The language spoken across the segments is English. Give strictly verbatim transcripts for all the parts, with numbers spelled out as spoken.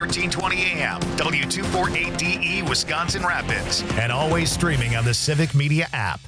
fourteen twenty A M, W two forty-eight D E, Wisconsin Rapids, and always streaming on the Civic Media app.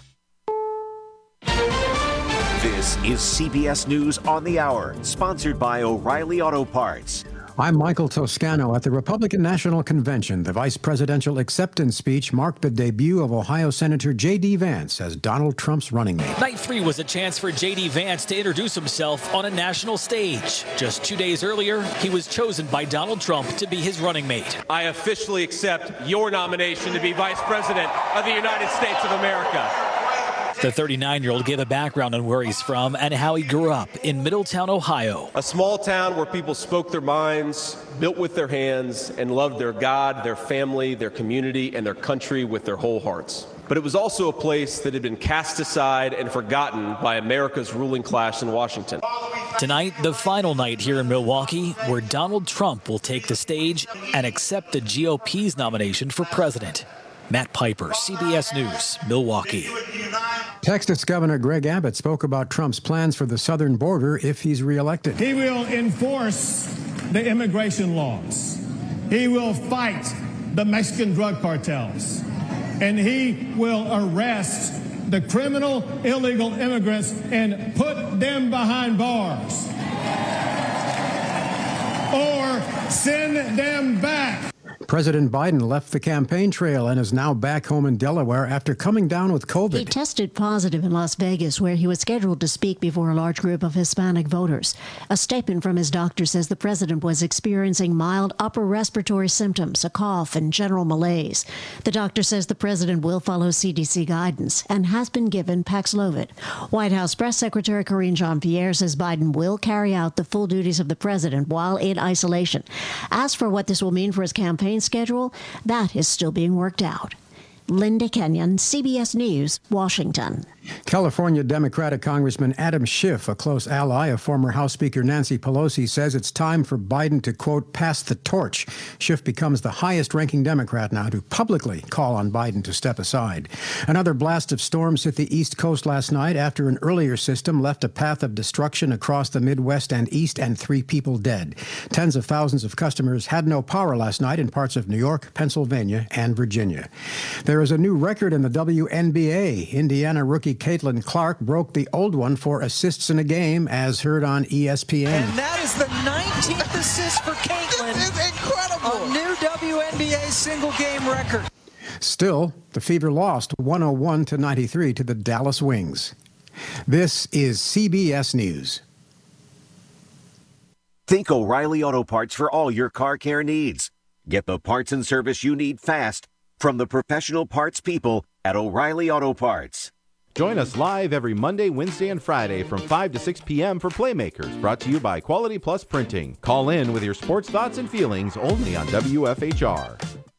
This is C B S News on the Hour, sponsored by O'Reilly Auto Parts. I'm Michael Toscano. At the Republican National Convention, the vice presidential acceptance speech marked the debut of Ohio Senator J D. Vance as Donald Trump's running mate. Night three was a chance for J D. Vance to introduce himself on a national stage. Just two days earlier, he was chosen by Donald Trump to be his running mate. I officially accept your nomination to be Vice President of the United States of America. The thirty-nine-year-old gave a background on where he's from and how he grew up in Middletown, Ohio. A small town where people spoke their minds, built with their hands, and loved their God, their family, their community, and their country with their whole hearts. But it was also a place that had been cast aside and forgotten by America's ruling class in Washington. Tonight, the final night here in Milwaukee, where Donald Trump will take the stage and accept the G O P's nomination for president. Matt Piper, C B S News, Milwaukee. Texas Governor Greg Abbott spoke about Trump's plans for the southern border if he's reelected. He will enforce the immigration laws. He will fight the Mexican drug cartels. And he will arrest the criminal illegal immigrants and put them behind bars. Or send them back. President Biden left the campaign trail and is now back home in Delaware after coming down with COVID. He tested positive in Las Vegas, where he was scheduled to speak before a large group of Hispanic voters. A statement from his doctor says the president was experiencing mild upper respiratory symptoms, a cough, and general malaise. The doctor says the president will follow C D C guidance and has been given Paxlovid. White House Press Secretary Karine Jean-Pierre says Biden will carry out the full duties of the president while in isolation. As for what this will mean for his campaign schedule, that is still being worked out. Linda Kenyon, C B S News, Washington. California Democratic Congressman Adam Schiff, a close ally of former House Speaker Nancy Pelosi, says it's time for Biden to, quote, pass the torch. Schiff becomes the highest-ranking Democrat now to publicly call on Biden to step aside. Another blast of storms hit the East Coast last night after an earlier system left a path of destruction across the Midwest and East and three people dead. Tens of thousands of customers had no power last night in parts of New York, Pennsylvania, and Virginia. There is a new record in the W N B A. Indiana rookie Caitlin Clark broke the old one for assists in a game, as heard on E S P N. And that is the nineteenth assist for Caitlin. This is incredible. A new W N B A single-game record. Still, the Fever lost one oh one to ninety-three to the Dallas Wings. This is C B S News. Think O'Reilly Auto Parts for all your car care needs. Get the parts and service you need fast from the professional parts people at O'Reilly Auto Parts. Join us live every Monday, Wednesday, and Friday from five to six p.m. for Playmakers, brought to you by Quality Plus Printing. Call in with your sports thoughts and feelings only on W F H R.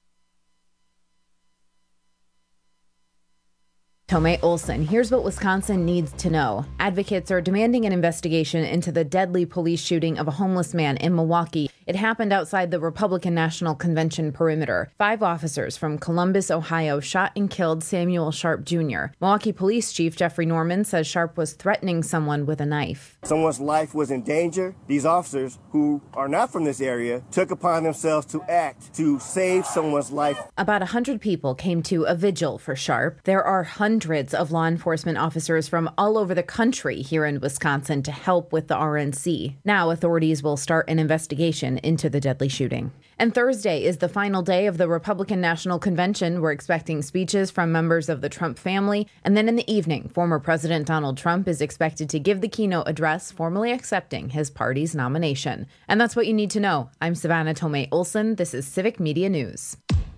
Tomei Olson, here's what Wisconsin needs to know. Advocates are demanding an investigation into the deadly police shooting of a homeless man in Milwaukee. It happened outside the Republican National Convention perimeter. Five officers from Columbus, Ohio, shot and killed Samuel Sharp Junior Milwaukee Police Chief Jeffrey Norman says Sharp was threatening someone with a knife. Someone's life was in danger. These officers, who are not from this area, took upon themselves to act to save someone's life. About one hundred people came to a vigil for Sharp. There are hundreds of law enforcement officers from all over the country here in Wisconsin to help with the R N C. Now authorities will start an investigation into the deadly shooting. And Thursday is the final day of the Republican National Convention. We're expecting speeches from members of the Trump family. And then in the evening, former President Donald Trump is expected to give the keynote address, formally accepting his party's nomination. And that's what you need to know. I'm Savannah Tomei Olson. This is Civic Media News.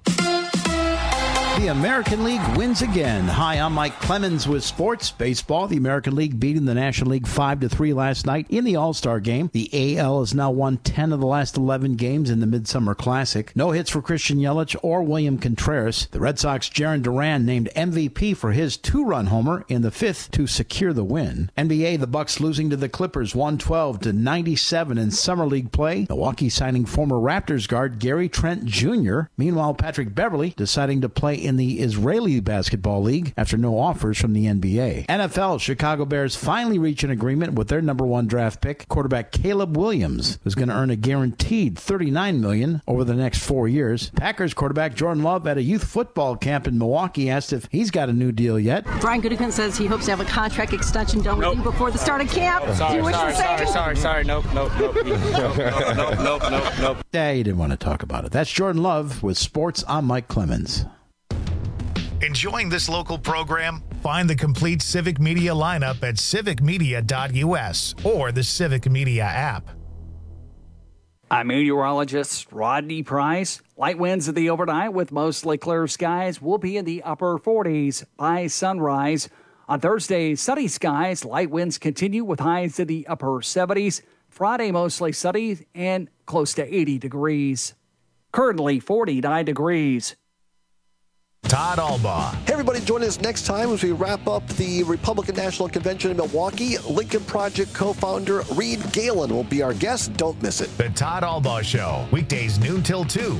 The American League wins again. Hi, I'm Mike Clemens with sports. Baseball, the American League beating the National League five to three last night in the All-Star game. The A L has now won ten of the last eleven games in the Midsummer Classic. No hits for Christian Yelich or William Contreras. The Red Sox' Jarren Duran named M V P for his two-run homer in the fifth to secure the win. N B A, the Bucks losing to the Clippers one twelve to ninety-seven in Summer League play. Milwaukee signing former Raptors guard Gary Trent Junior Meanwhile, Patrick Beverley deciding to play in the Israeli Basketball League after no offers from the N B A. N F L, Chicago Bears finally reach an agreement with their number one draft pick, quarterback Caleb Williams, who's going to earn a guaranteed thirty-nine million dollars over the next four years. Packers quarterback Jordan Love at a youth football camp in Milwaukee asked if he's got a new deal yet. Brian Gutekunst says he hopes to have a contract extension done with nope. you before the start of camp. Oh, sorry, Do you wish sorry, to say? sorry, sorry, sorry, nope, nope, nope, nope, nope, nope, nope, nope. Yeah, you didn't want to talk about it. That's Jordan Love with Sports. I'm Mike Clemens. Enjoying this local program? Find the complete Civic Media lineup at civic media dot u s or the Civic Media app. I'm meteorologist Rodney Price. Light winds in the overnight with mostly clear skies will be in the upper forties by sunrise. On Thursday, sunny skies. Light winds continue with highs in the upper seventies. Friday, mostly sunny and close to eighty degrees. Currently forty-nine degrees. Todd Albaugh. Hey, everybody, join us next time as we wrap up the Republican National Convention in Milwaukee. Lincoln Project co-founder Reed Galen will be our guest. Don't miss it. The Todd Albaugh Show, weekdays noon till two.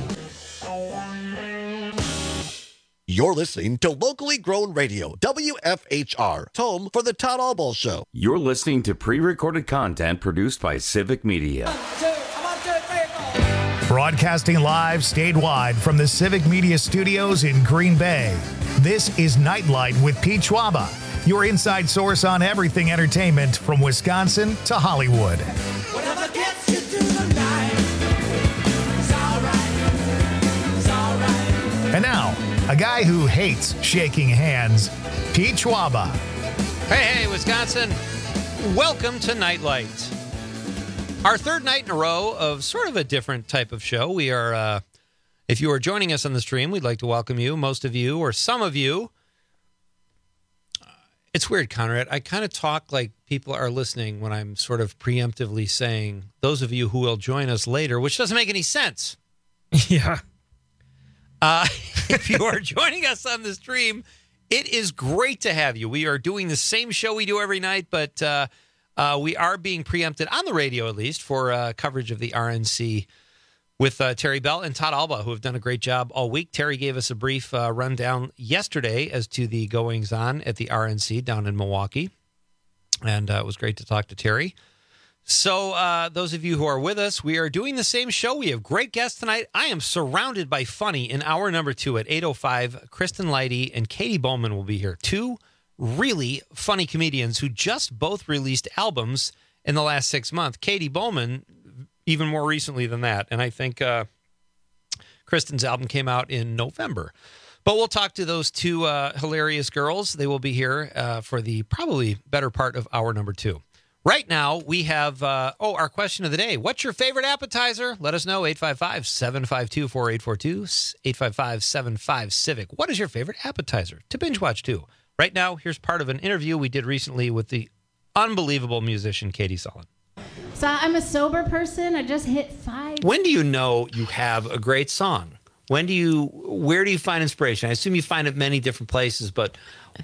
You're listening to locally grown radio, W F H R. It's home for the Todd Albaugh Show. You're listening to pre-recorded content produced by Civic Media. Broadcasting live statewide from the Civic Media Studios in Green Bay. This is Nightlight with Pete Schwaba, your inside source on everything entertainment from Wisconsin to Hollywood. Whatever gets you through the night, it's all right, it's all right. And now, a guy who hates shaking hands, Pete Schwaba. Hey, hey, Wisconsin. Welcome to Nightlight. Our third night in a row of sort of a different type of show. We are, uh, if you are joining us on the stream, we'd like to welcome you. Most of you, or some of you. Uh, it's weird, Conrad. I kind of talk like people are listening when I'm sort of preemptively saying, those of you who will join us later, which doesn't make any sense. Yeah. Uh, if you are joining us on the stream, it is great to have you. We are doing the same show we do every night, but uh, uh, we are being preempted on the radio, at least, for uh, coverage of the R N C with uh, Terry Bell and Todd Albaugh, who have done a great job all week. Terry gave us a brief uh, rundown yesterday as to the goings-on at the R N C down in Milwaukee, and uh, it was great to talk to Terry. So uh, those of you who are with us, we are doing the same show. We have great guests tonight. I am surrounded by funny in hour number two at eight oh five. Kristen Leidy and Katie Bowman will be here. Two really funny comedians who just both released albums in the last six months. Katie Bowman, even more recently than that. And I think uh, Kristen's album came out in November. But we'll talk to those two uh, hilarious girls. They will be here uh, for the probably better part of hour number two. Right now, we have, uh, oh, our question of the day. What's your favorite appetizer? Let us know, eight five five, seven five two, four eight four two, eight five five, seven five, CIVIC. What is your favorite appetizer to binge watch to? Right now, here's part of an interview we did recently with the unbelievable musician Katie Sullen. So I'm a sober person. I just hit five. When do you know you have a great song? When do you, where do you find inspiration? I assume you find it many different places, but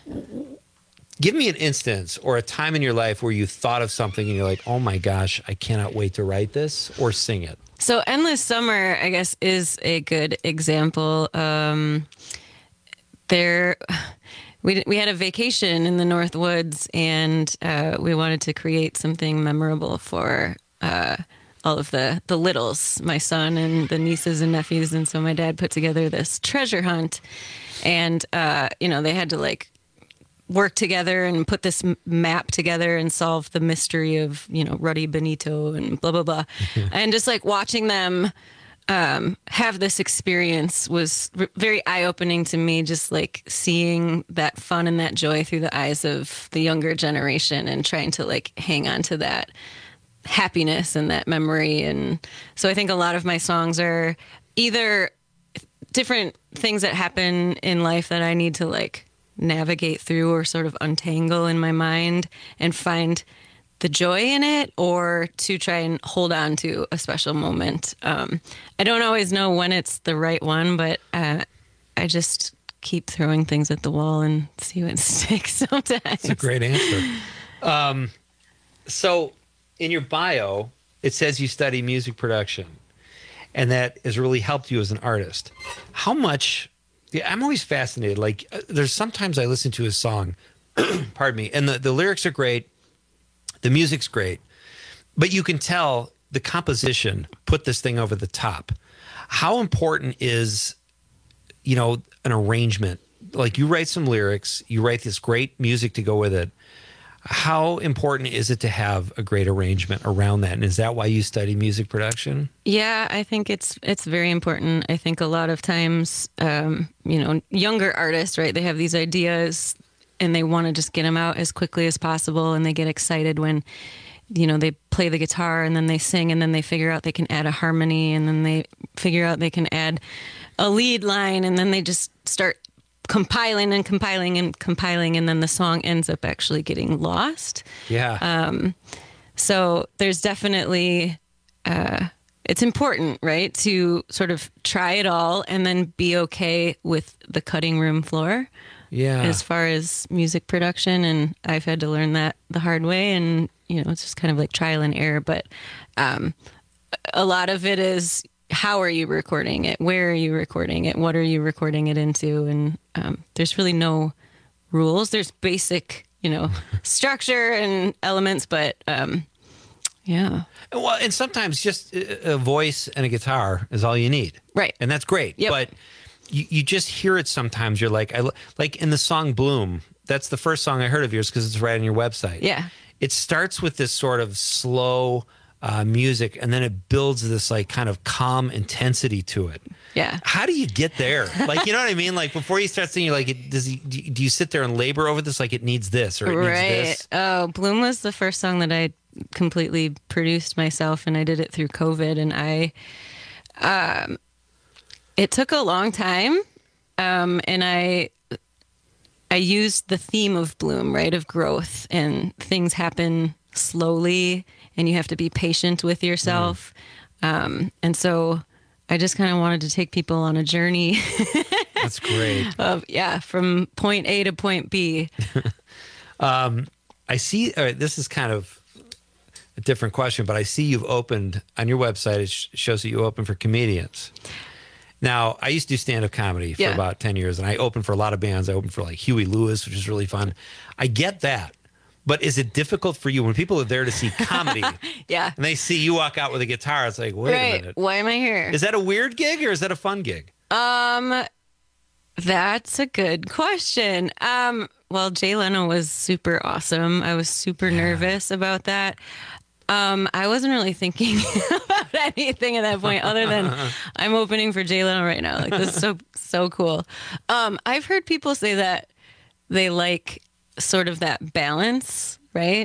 give me an instance or a time in your life where you thought of something and you're like, oh my gosh, I cannot wait to write this or sing it. So Endless Summer, I guess, is a good example. Um, there, we we had a vacation in the North Woods, and uh, we wanted to create something memorable for uh, all of the, the littles, my son and the nieces and nephews. And so my dad put together this treasure hunt, and, uh, you know, they had to like work together and put this map together and solve the mystery of, you know, Ruddy Benito and blah, blah, blah. And just like watching them um, have this experience was r- very eye-opening to me, just like seeing that fun and that joy through the eyes of the younger generation and trying to like hang on to that happiness and that memory. And so I think a lot of my songs are either different things that happen in life that I need to like navigate through or sort of untangle in my mind and find the joy in it, or to try and hold on to a special moment. Um, I don't always know when it's the right one, but uh, I just keep throwing things at the wall and see what sticks sometimes. That's a great answer. Um, so in your bio, it says you study music production, and that has really helped you as an artist. How much Yeah, I'm always fascinated. Like, uh, there's sometimes I listen to a song, pardon me, and the, the lyrics are great, the music's great, but you can tell the composition put this thing over the top. How important is, you know, an arrangement? Like, you write some lyrics, you write this great music to go with it. How important is it to have a great arrangement around that? And is that why you study music production? Yeah, I think it's it's very important. I think a lot of times, um, you know, younger artists, right, they have these ideas and they want to just get them out as quickly as possible, and they get excited when, you know, they play the guitar and then they sing, and then they figure out they can add a harmony, and then they figure out they can add a lead line, and then they just start compiling and compiling and compiling, and then the song ends up actually getting lost. Yeah. Um, so there's definitely, uh, it's important, right, to sort of try it all and then be okay with the cutting room floor. Yeah. As far as music production, and I've had to learn that the hard way, and, you know, it's just kind of like trial and error, but um, a lot of it is, how are you recording it? Where are you recording it? What are you recording it into? And um, there's really no rules. There's basic, you know, structure and elements, but um, yeah. Well, and sometimes just a voice and a guitar is all you need. Right. And that's great. Yep. But you, you just hear it sometimes. You're like, I like in the song Bloom, that's the first song I heard of yours because it's right on your website. Yeah. It starts with this sort of slow Uh, music, and then it builds this like kind of calm intensity to it. Yeah. How do you get there? Like, you know what I mean? Like, before you start singing, like, it, does he, do you sit there and labor over this? Like, it needs this or it right. needs this? Oh, Bloom was the first song that I completely produced myself, and I did it through COVID, and I, um, it took a long time, um, and I, I used the theme of Bloom, right, of growth, and things happen slowly, and you have to be patient with yourself. Mm. Um, and so I just kind of wanted to take people on a journey. That's great. Of, yeah, from point A to point B. um, I see, all right, this is kind of a different question, but I see you've opened, on your website, it sh- shows that you open for comedians. Now, I used to do stand-up comedy for Yeah. about ten years, and I opened for a lot of bands. I opened for like Huey Lewis, which is really fun. I get that. But is it difficult for you when people are there to see comedy Yeah. and they see you walk out with a guitar? It's like, wait right. a minute. Why am I here? Is that a weird gig or is that a fun gig? Um, that's a good question. Um, well, Jay Leno was super awesome. I was super yeah. nervous about that. Um, I wasn't really thinking about anything at that point other than I'm opening for Jay Leno right now. Like, this is so, so cool. Um, I've heard people say that they like sort of that balance, right,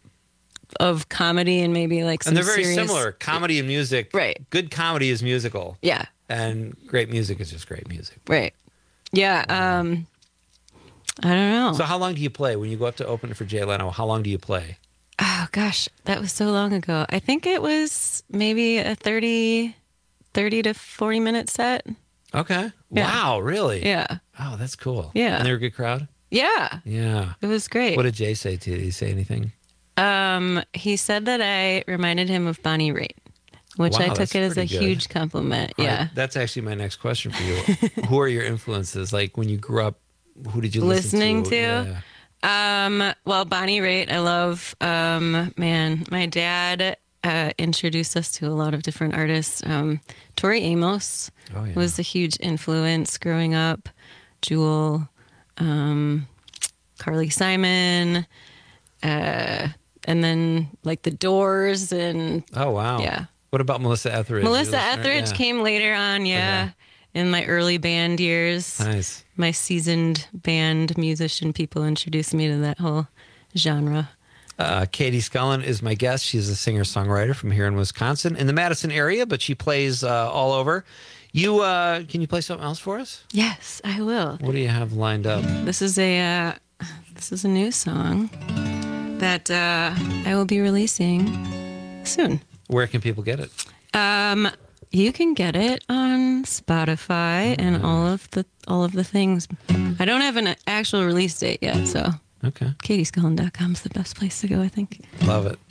of comedy and maybe like some and they're very serious... similar. Comedy and music. Right. Good comedy is musical. Yeah. And great music is just great music. Right. Yeah. Um, I don't know. So how long do you play when you go up to open for Jay Leno? How long do you play? Oh gosh, that was so long ago. I think it was maybe a thirty, thirty to forty minute set. Okay. Yeah. Wow. Really? Yeah. Oh, that's cool. Yeah. And they're a good crowd. Yeah. Yeah. It was great. What did Jay say to you? Did he say anything? Um, he said that I reminded him of Bonnie Raitt, which Wow, I took that's it as a pretty good. huge compliment. All Yeah. right, that's actually my next question for you. Who are your influences? Like when you grew up, who did you Listening listen to? Yeah. Um, well, Bonnie Raitt, I love. Um, man, my dad uh, introduced us to a lot of different artists. Um, Tori Amos oh, yeah. was a huge influence growing up. Jewel, um, Carly Simon, uh, and then like the Doors and Oh, wow. yeah. What about Melissa Etheridge? Melissa You listen to her? Etheridge Yeah. came later on, yeah, in my early band years. Nice. My seasoned band musician people introduced me to that whole genre. Uh, Katie Scullin is my guest. She's a singer-songwriter from here in Wisconsin, in the Madison area, but she plays uh, all over. You uh, can you play something else for us? Yes, I will. What do you have lined up? This is a uh, this is a new song that uh, I will be releasing soon. Where can people get it? Um, you can get it on Spotify and all of the all of the things. I don't have an actual release date yet, so okay. katie scullin dot com is the best place to go, I think. Love it.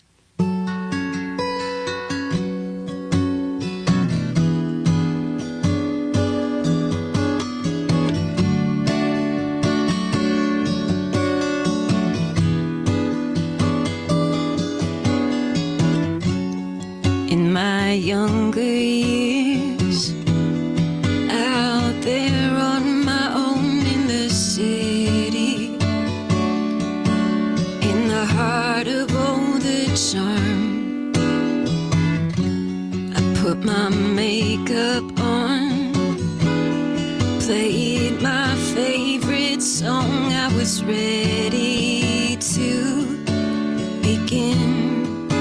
makeup on, played my favorite song. I was ready to begin.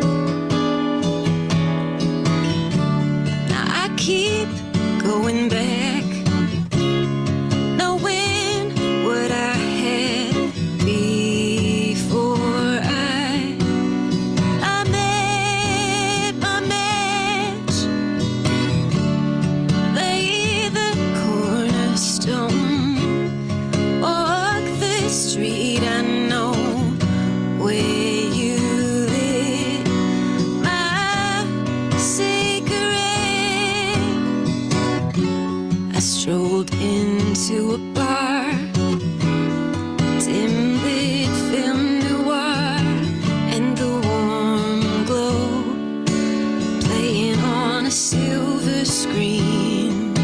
Now I keep going back, knowing what I had before I I met my match. Lay the cornerstone, walk the street. I know where you lit my cigarette. I strolled into a bar, dim-lit film noir, and the warm glow playing on a silver screen.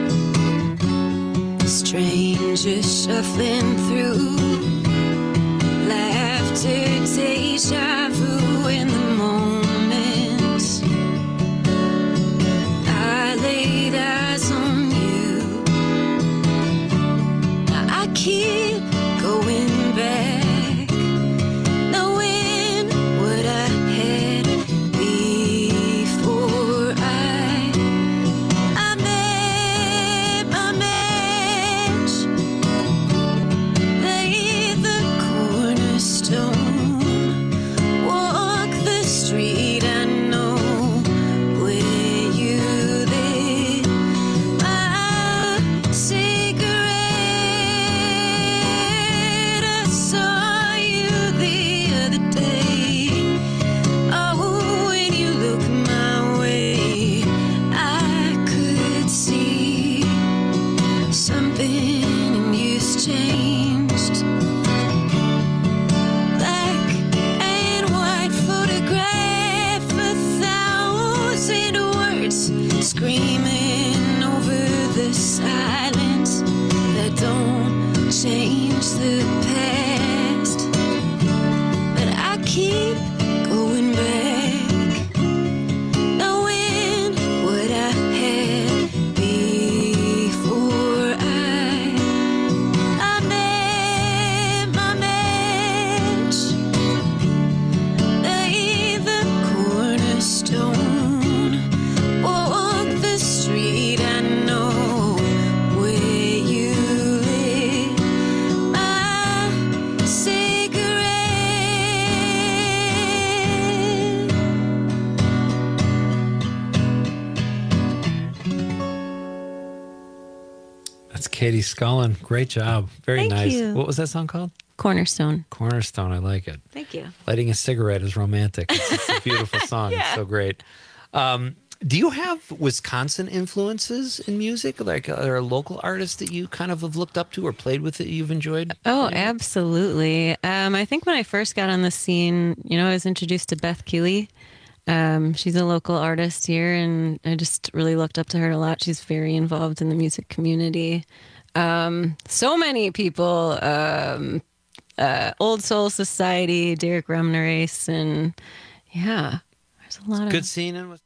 Strangers shuffling through, laughter, deja vu in the moment. I laid eyes on you. Now I keep going back, knowing what I had before I I met my match. Lay the cornerstone, walk the street. I know where you lit my cigarette. I saw you the other day. Oh, when you look my way, I could see something in you's changed. Black and white photograph, a thousand words screaming over the silence that don't change the past. But I keep going back, knowing what I had before I I met my match. Lay the cornerstone, walk the street. I know where you lit my cigarette. That's Katie Scullin. Great job. Very Thank nice. you. What was that song called? Cornerstone. Cornerstone. I like it. Thank you. Lighting a cigarette is romantic. It's, it's a beautiful song. It's so great. Um, do you have Wisconsin influences in music? Like, are there local artists that you kind of have looked up to or played with that you've enjoyed? Oh, absolutely. Um, I think when I first got on the scene, you know, I was introduced to Beth Keeley. Um, she's a local artist here, and I just really looked up to her a lot. She's very involved in the music community. Um, so many people, um, uh, Old Soul Society, Derek Remnerace, and yeah, there's a lot of Good scene in Wisconsin.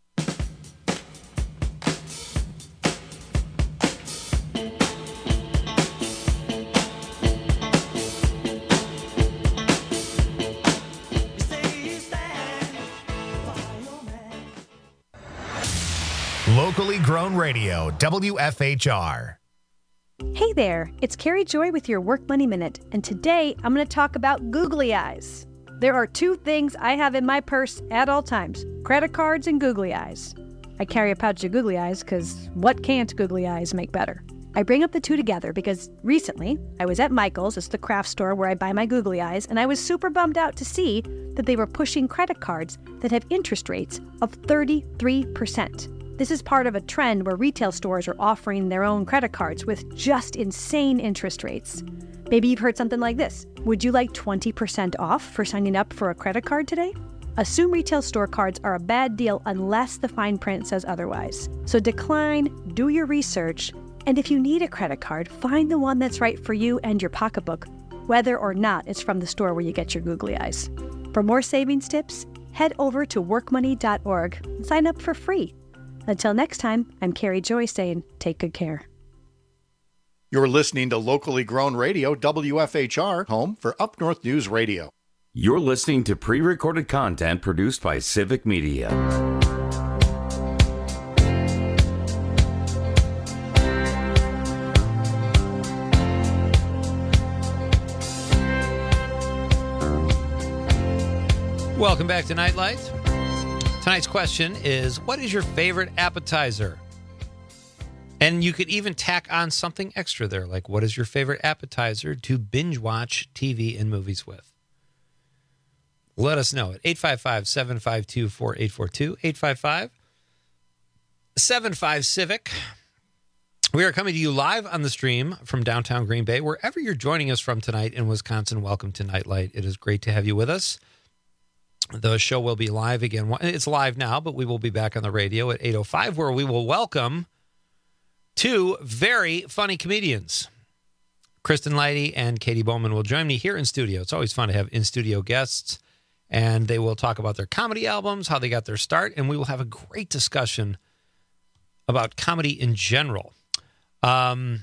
Locally grown radio, W F H R. Hey there, it's Carrie Joy with your Work Money Minute, and today I'm going to talk about googly eyes. There are two things I have in my purse at all times, credit cards and googly eyes. I carry a pouch of googly eyes because what can't googly eyes make better? I bring up the two together because recently I was at Michael's, it's the craft store where I buy my googly eyes, and I was super bummed out to see that they were pushing credit cards that have interest rates of thirty-three percent. This is part of a trend where retail stores are offering their own credit cards with just insane interest rates. Maybe you've heard something like this. Would you like twenty percent off for signing up for a credit card today? Assume retail store cards are a bad deal unless the fine print says otherwise. So decline, do your research, and if you need a credit card, find the one that's right for you and your pocketbook, whether or not it's from the store where you get your googly eyes. For more savings tips, head over to work money dot org and sign up for free. Until next time, I'm Carrie Joy saying, take good care. You're listening to locally grown radio, W F H R, home for Up North News Radio. You're listening to pre-recorded content produced by Civic Media. Welcome back to Nightlight. Tonight's question is, what is your favorite appetizer? And you could even tack on something extra there, like what is your favorite appetizer to binge watch T V and movies with? Let us know at eight five five, seven five two, four eight four two, eight five five, seven five, Civic. We are coming to you live on the stream from downtown Green Bay. Wherever you're joining us from tonight in Wisconsin, welcome to Nightlight. It is great to have you with us. The show will be live again. It's live now, but we will be back on the radio at eight oh five, where we will welcome two very funny comedians. Kristen Leidy and Katie Bowman will join me here in studio. It's always fun to have in-studio guests, and they will talk about their comedy albums, how they got their start, and we will have a great discussion about comedy in general. Um,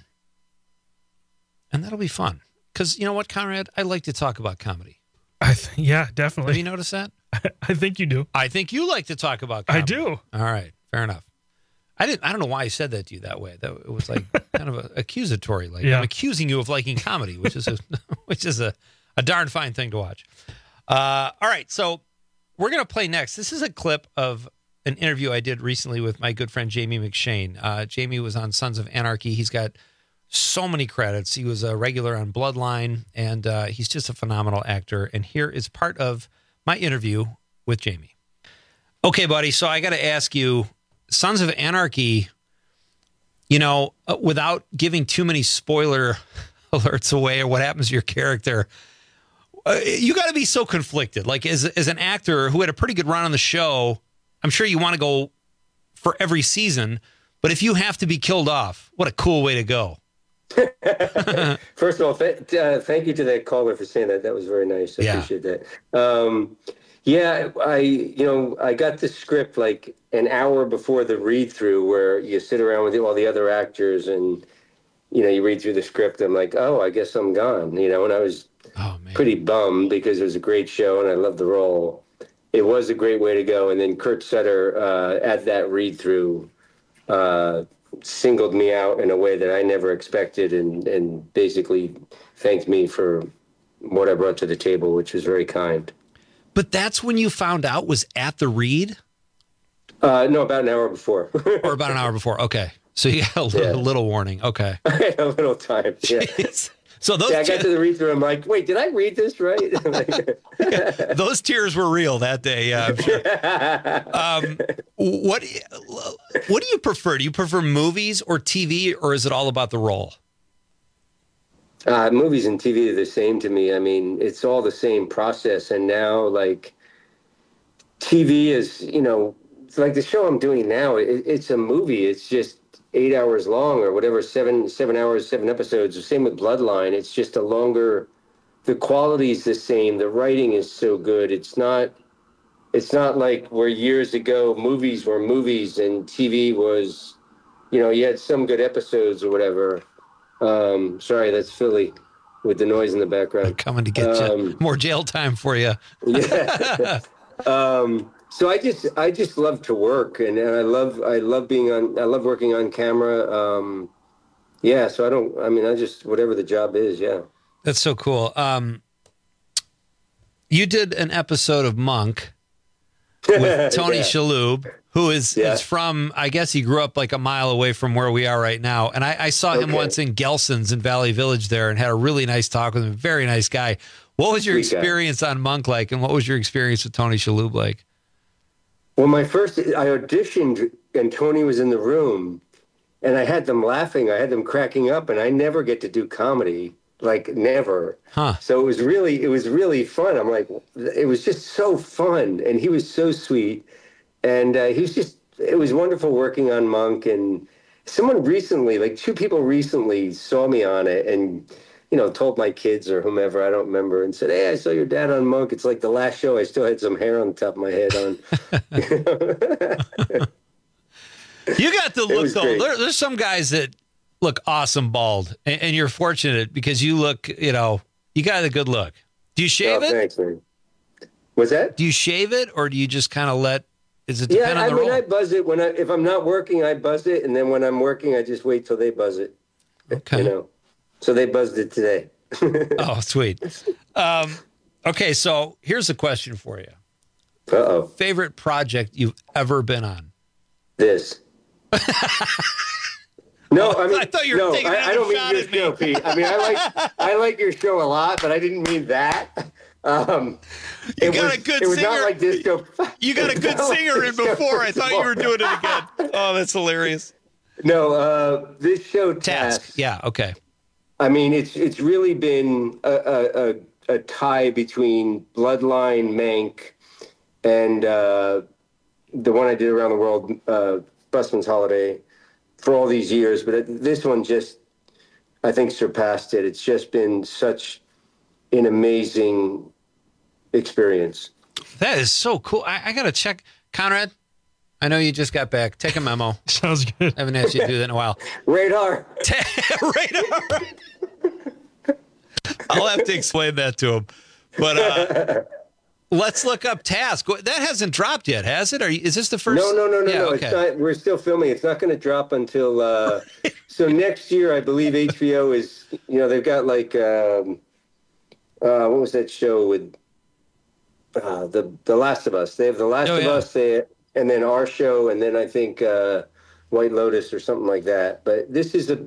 and that'll be fun. Because you know what, Conrad? I like to talk about comedy. I th- yeah, definitely. Have you noticed that? I, I think you do. I think you like to talk about comedy. I do. All right, fair enough. I didn't. I don't know why I said that to you that way. That it was like kind of a, accusatory. Like Yeah. I'm accusing you of liking comedy, which is a which is a, a darn fine thing to watch. Uh, all right, so we're gonna play next. This is a clip of an interview I did recently with my good friend Jamie McShane. Uh, Jamie was on Sons of Anarchy. He's got so many credits. He was a regular on Bloodline, and uh, he's just a phenomenal actor. And here is part of my interview with Jamie. Okay, buddy. So I got to ask you. Sons of Anarchy, you know, uh, without giving too many spoiler alerts away or what happens to your character, uh, you got to be so conflicted. Like as, as an actor who had a pretty good run on the show, I'm sure you want to go for every season, but if you have to be killed off, what a cool way to go. First of all, th- uh, thank you to that caller for saying that. That was very nice. I Yeah. appreciate that. Um, yeah, I, you know, I got the script like an hour before the read through where you sit around with all the other actors and, you know, you read through the script. I'm like, oh, I guess I'm gone, you know, and I was pretty bummed because it was a great show and I loved the role. It was a great way to go. And then Kurt Sutter uh, at that read through uh, singled me out in a way that I never expected and, and basically thanked me for what I brought to the table, which was very kind. But that's when you found out was at the read? Uh, no, about an hour before. Or about an hour before. Okay. So you got a little, Yeah. a little warning. Okay. I had a little time. Yeah. So those yeah, I got two- to the read through. I'm like, wait, did I read this right? Those tears were real that day. Yeah, I'm sure. Um, what what do you prefer? Do you prefer movies or T V, or is it all about the role? Uh, movies and T V are the same to me. I mean, it's all the same process. And now, like, T V is, you know, it's like the show I'm doing now. It, it's a movie. It's just eight hours long or whatever, seven seven hours, seven episodes. The same with Bloodline. It's just a longer. The quality is the same. The writing is so good. It's not. It's not like where years ago movies were movies and T V was, you know, you had some good episodes or whatever. Um, sorry, that's Philly with the noise in the background. Coming to get Um, you more jail time for you. Yeah. um, so I just I just love to work, and, and I love I love being on I love working on camera. Um, yeah, so I don't. I mean, I just whatever the job is. Yeah. That's so cool. Um, you did an episode of Monk with Tony Yeah. Shalhoub, who is, Yeah. is from, I guess he grew up like a mile away from where we are right now. And I, I saw him Okay. once in Gelson's in Valley Village there and had a really nice talk with him. Very nice guy. What was your Sweet guy. experience on Monk like? And what was your experience with Tony Shalhoub like? Well, my first, I auditioned and Tony was in the room and I had them laughing. I had them cracking up and I never get to do comedy, like never. Huh. So it was really, it was really fun. I'm like, it was just so fun. And he was so sweet. And uh, he was just, it was wonderful working on Monk. And someone recently, like two people recently saw me on it and, you know, told my kids or whomever, I don't remember, and said, hey, I saw your dad on Monk. It's like the last show I still had some hair on the top of my head on. You got the It look, was though. great. There, there's some guys that look awesome bald, and, and you're fortunate because you look, you know, you got a good look. Do you shave Oh, it? thanks, man. What's that? Do you shave it, or do you just kind of let? Is it Yeah, depend I on the mean, role? I buzz it when I if I'm not working, I buzz it, and then when I'm working, I just wait till they buzz it. Okay. You know, so they buzzed it today. Oh, sweet. Um, okay, so here's a question for you. Uh oh. Favorite project you've ever been on? This. No, I mean, I thought you were no, taking I, I don't another mean shot your at show, me. Pete. I mean, I like I like your show a lot, but I didn't mean that. Um, You it got was, a good it was singer. Not like disco. You got a good singer in before. I thought you were doing it again. Oh, that's hilarious. No, uh, this show Task. Task. Yeah. Okay. I mean, it's it's really been a, a, a, a tie between Bloodline, Mank, and uh, the one I did around the world, uh, Busman's Holiday, for all these years. But this one just, I think, surpassed it. It's just been such an amazing experience. That is so cool. I, I got to check. Conrad, I know you just got back. Take a memo. Sounds good. I haven't asked you to do that in a while. Radar. Radar. I'll have to explain that to him. But uh, let's look up Task. That hasn't dropped yet, has it? Are you, is this the first? No, no, no, no, Yeah, no. okay. It's not, we're still filming. It's not going to drop until. Uh, so next year, I believe H B O is. You know, they've got like. Um, uh, what was that show with? Uh, the The Last of Us. They have The Last Oh, of yeah. Us, they, and then our show, and then I think uh, White Lotus or something like that. But this is a.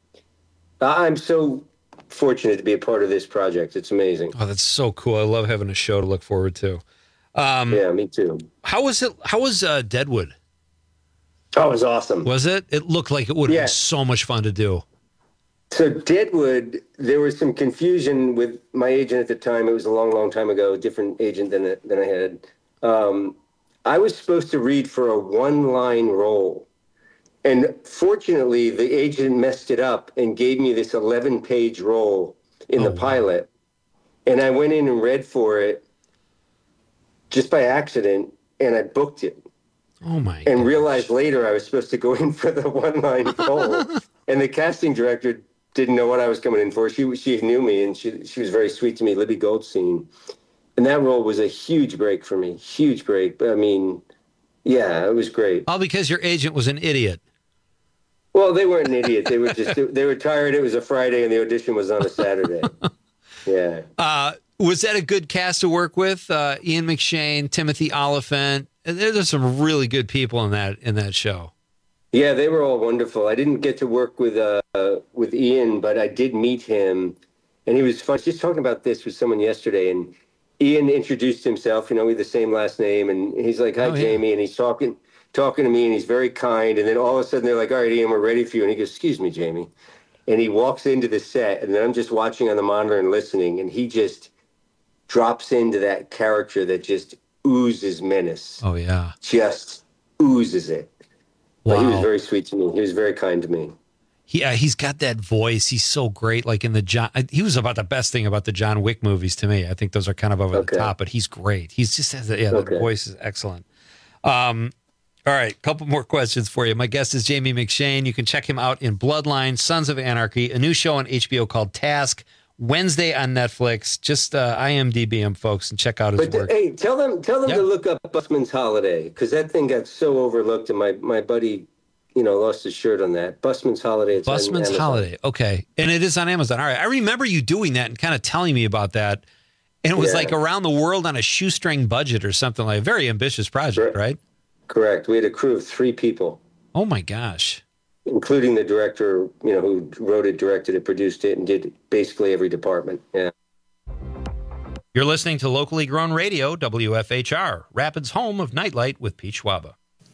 I'm so fortunate to be a part of this project. It's amazing. Oh, that's so cool. I love having a show to look forward to. Um, yeah, me too. How was it? How was uh, Deadwood? Oh, it was awesome. Was it? It looked like it would have Yeah. been so much fun to do. So Deadwood, there was some confusion with my agent at the time. It was a long, long time ago, different agent than than I had. Um, I was supposed to read for a one-line role. And fortunately, the agent messed it up and gave me this eleven-page role in Oh, the pilot. And I went in and read for it just by accident, and I booked it. Oh, my And realized later I was supposed to go in for the one-line role. And the casting director didn't know what I was coming in for. She she knew me, and she she was very sweet to me, Libby Goldstein. And that role was a huge break for me, huge break. I mean, yeah, it was great. All because your agent was an idiot. Well, they weren't an idiot. They were just they were tired. It was a Friday, and the audition was on a Saturday. Yeah. Uh, was that a good cast to work with? Uh, Ian McShane, Timothy Oliphant. There- There's some really good people in that in that show. Yeah, they were all wonderful. I didn't get to work with uh, with Ian, but I did meet him, and he was fun. I was just talking about this with someone yesterday, and Ian introduced himself. You know, we have the same last name, and he's like, "Hi, Oh, yeah. Jamie," and he's talking talking to me, and he's very kind. And then all of a sudden, they're like, "All right, Ian, we're ready for you." And he goes, "Excuse me, Jamie," and he walks into the set, and then I'm just watching on the monitor and listening, and he just drops into that character that just oozes menace. Oh yeah, just oozes it. But he was Wow. very sweet to me. He was very kind to me. Yeah, he's got that voice. He's so great. Like in the John, he was about the best thing about the John Wick movies to me. I think those are kind of over Okay. the top, but he's great. He's just has a, yeah, Okay. the voice is excellent. Um, all right, couple more questions for you. My guest is Jamie McShane. You can check him out in Bloodline, Sons of Anarchy, a new show on H B O called Task, Wednesday on Netflix. Just uh, I M D B him, folks, and check out his But work. hey, tell them tell them Yeah. to look up Busman's Holiday, because that thing got so overlooked, and my my buddy, you know, lost his shirt on that. Busman's Holiday. It's on Busman's Amazon. Holiday. Okay. And it is on Amazon. All right. I remember you doing that and kind of telling me about that. And it was Yeah. like around the world on a shoestring budget or something like a very ambitious project, right? Correct. We had a crew of three people, Oh my gosh. including the director, you know, who wrote it, directed it, produced it, and did basically every department. Yeah. You're listening to locally grown radio, W F H R, Rapids' home of Nightlight with Pete Schwaba.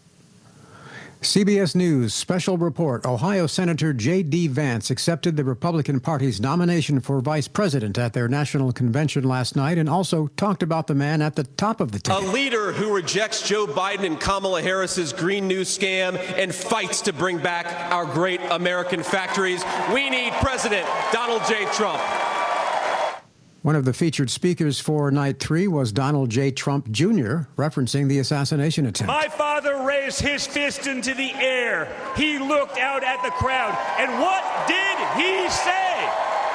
C B S News special report. Ohio Senator J D. Vance accepted the Republican Party's nomination for vice president at their national convention last night and also talked about the man at the top of the A ticket. leader who rejects Joe Biden and Kamala Harris's Green New scam and fights to bring back our great American factories. We need President Donald J. Trump. One of the featured speakers for night three was Donald J. Trump Junior, referencing the assassination attempt. My father raised his fist into the air. He looked out at the crowd. And what did he say?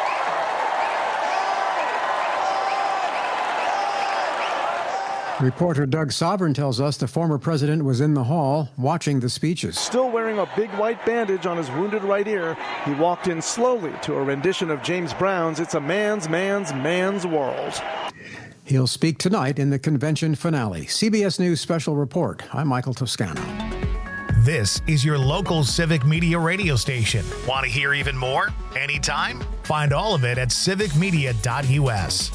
Reporter Doug Sovereign tells us the former president was in the hall watching the speeches. Still wearing a big white bandage on his wounded right ear, he walked in slowly to a rendition of James Brown's It's a Man's, Man's, Man's World. He'll speak tonight in the convention finale. C B S News Special Report. I'm Michael Toscano. This is your local Civic Media radio station. Want to hear even more? Anytime? Find all of it at civic media dot u s.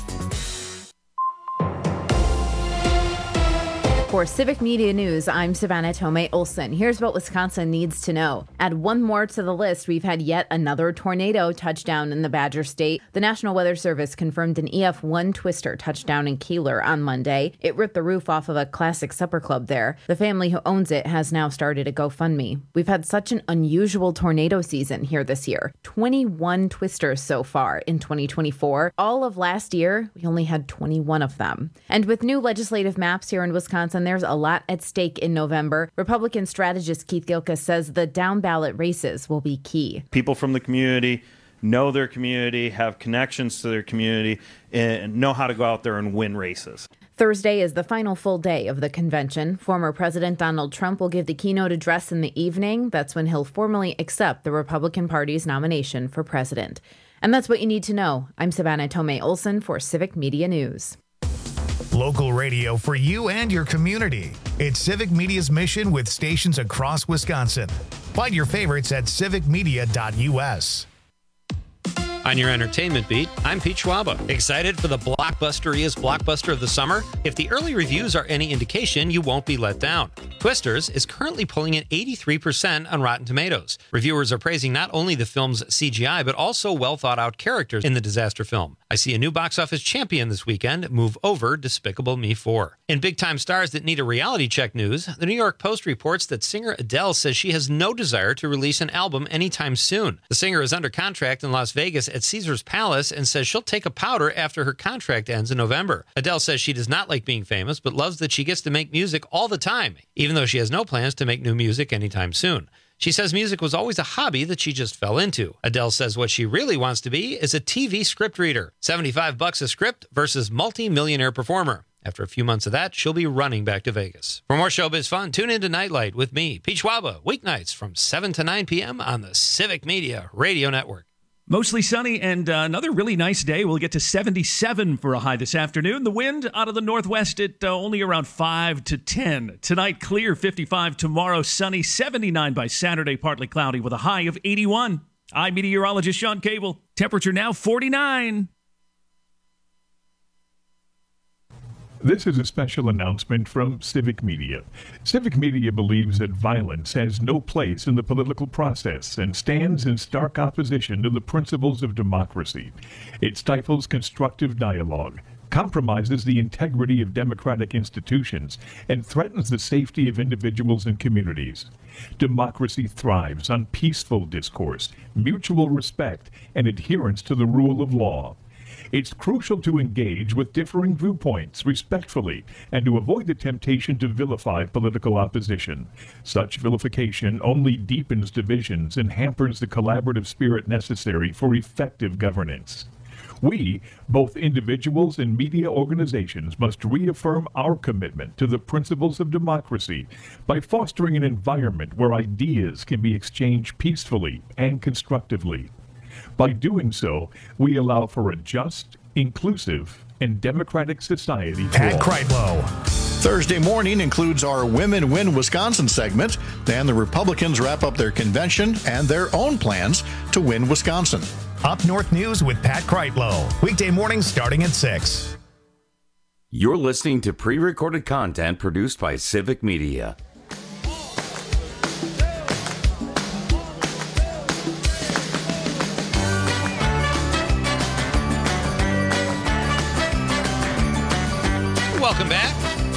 For Civic Media News, I'm Savannah Tomei Olson. Here's what Wisconsin needs to know. Add one more to the list, we've had yet another tornado touchdown in the Badger State. The National Weather Service confirmed an E F one twister touchdown in Keeler on Monday. It ripped the roof off of a classic supper club there. The family who owns it has now started a GoFundMe. We've had such an unusual tornado season here this year. twenty-one twisters so far in twenty twenty-four. All of last year, we only had twenty-one of them. And with new legislative maps here in Wisconsin, there's a lot at stake in November. Republican strategist Keith Gilkes says the down-ballot races will be key. People from the community know their community, have connections to their community, and know how to go out there and win races. Thursday is the final full day of the convention. Former President Donald Trump will give the keynote address in the evening. That's when he'll formally accept the Republican Party's nomination for president. And that's what you need to know. I'm Savannah Tomei Olson for Civic Media News. Local radio for you and your community. It's Civic Media's mission with stations across Wisconsin. Find your favorites at civic media dot u s. On your entertainment beat, I'm Pete Schwaba. Excited for the Blockbusteria's Blockbuster of the Summer? If the early reviews are any indication, you won't be let down. Twisters is currently pulling at eighty-three percent on Rotten Tomatoes. Reviewers are praising not only the film's C G I, but also well-thought-out characters in the disaster film. I see a new box office champion this weekend move over Despicable Me four. In big-time stars that need a reality check news, the New York Post reports that singer Adele says she has no desire to release an album anytime soon. The singer is under contract in Las Vegas at Caesars Palace and says she'll take a powder after her contract ends in November. Adele says she does not like being famous, but loves that she gets to make music all the time, even though she has no plans to make new music anytime soon. She says music was always a hobby that she just fell into. Adele says what she really wants to be is a T V script reader. seventy-five bucks a script versus multi-millionaire performer. After a few months of that, she'll be running back to Vegas. For more showbiz fun, tune into Nightlight with me, Pete Schwaba, weeknights from seven to nine p.m. on the Civic Media Radio Network. Mostly sunny and uh, another really nice day. We'll get to seventy-seven for a high this afternoon. The wind out of the northwest at uh, only around five to ten. Tonight, clear, fifty-five. Tomorrow, sunny, seventy-nine by Saturday, partly cloudy with a high of eighty-one. I'm meteorologist Sean Cable. Temperature now forty-nine. This is a special announcement from Civic Media. Civic Media believes that violence has no place in the political process and stands in stark opposition to the principles of democracy. It stifles constructive dialogue, compromises the integrity of democratic institutions, and threatens the safety of individuals and communities. Democracy thrives on peaceful discourse, mutual respect, and adherence to the rule of law. It's crucial to engage with differing viewpoints respectfully and to avoid the temptation to vilify political opposition. Such vilification only deepens divisions and hampers the collaborative spirit necessary for effective governance. We, both individuals and media organizations, must reaffirm our commitment to the principles of democracy by fostering an environment where ideas can be exchanged peacefully and constructively. By doing so, we allow for a just, inclusive, and democratic society for Pat all. Kreitlow. Thursday morning includes our Women Win Wisconsin segment, and the Republicans wrap up their convention and their own plans to win Wisconsin. Up North News with Pat Kreitlow. Weekday mornings starting at six. You're listening to pre-recorded content produced by Civic Media. Welcome back.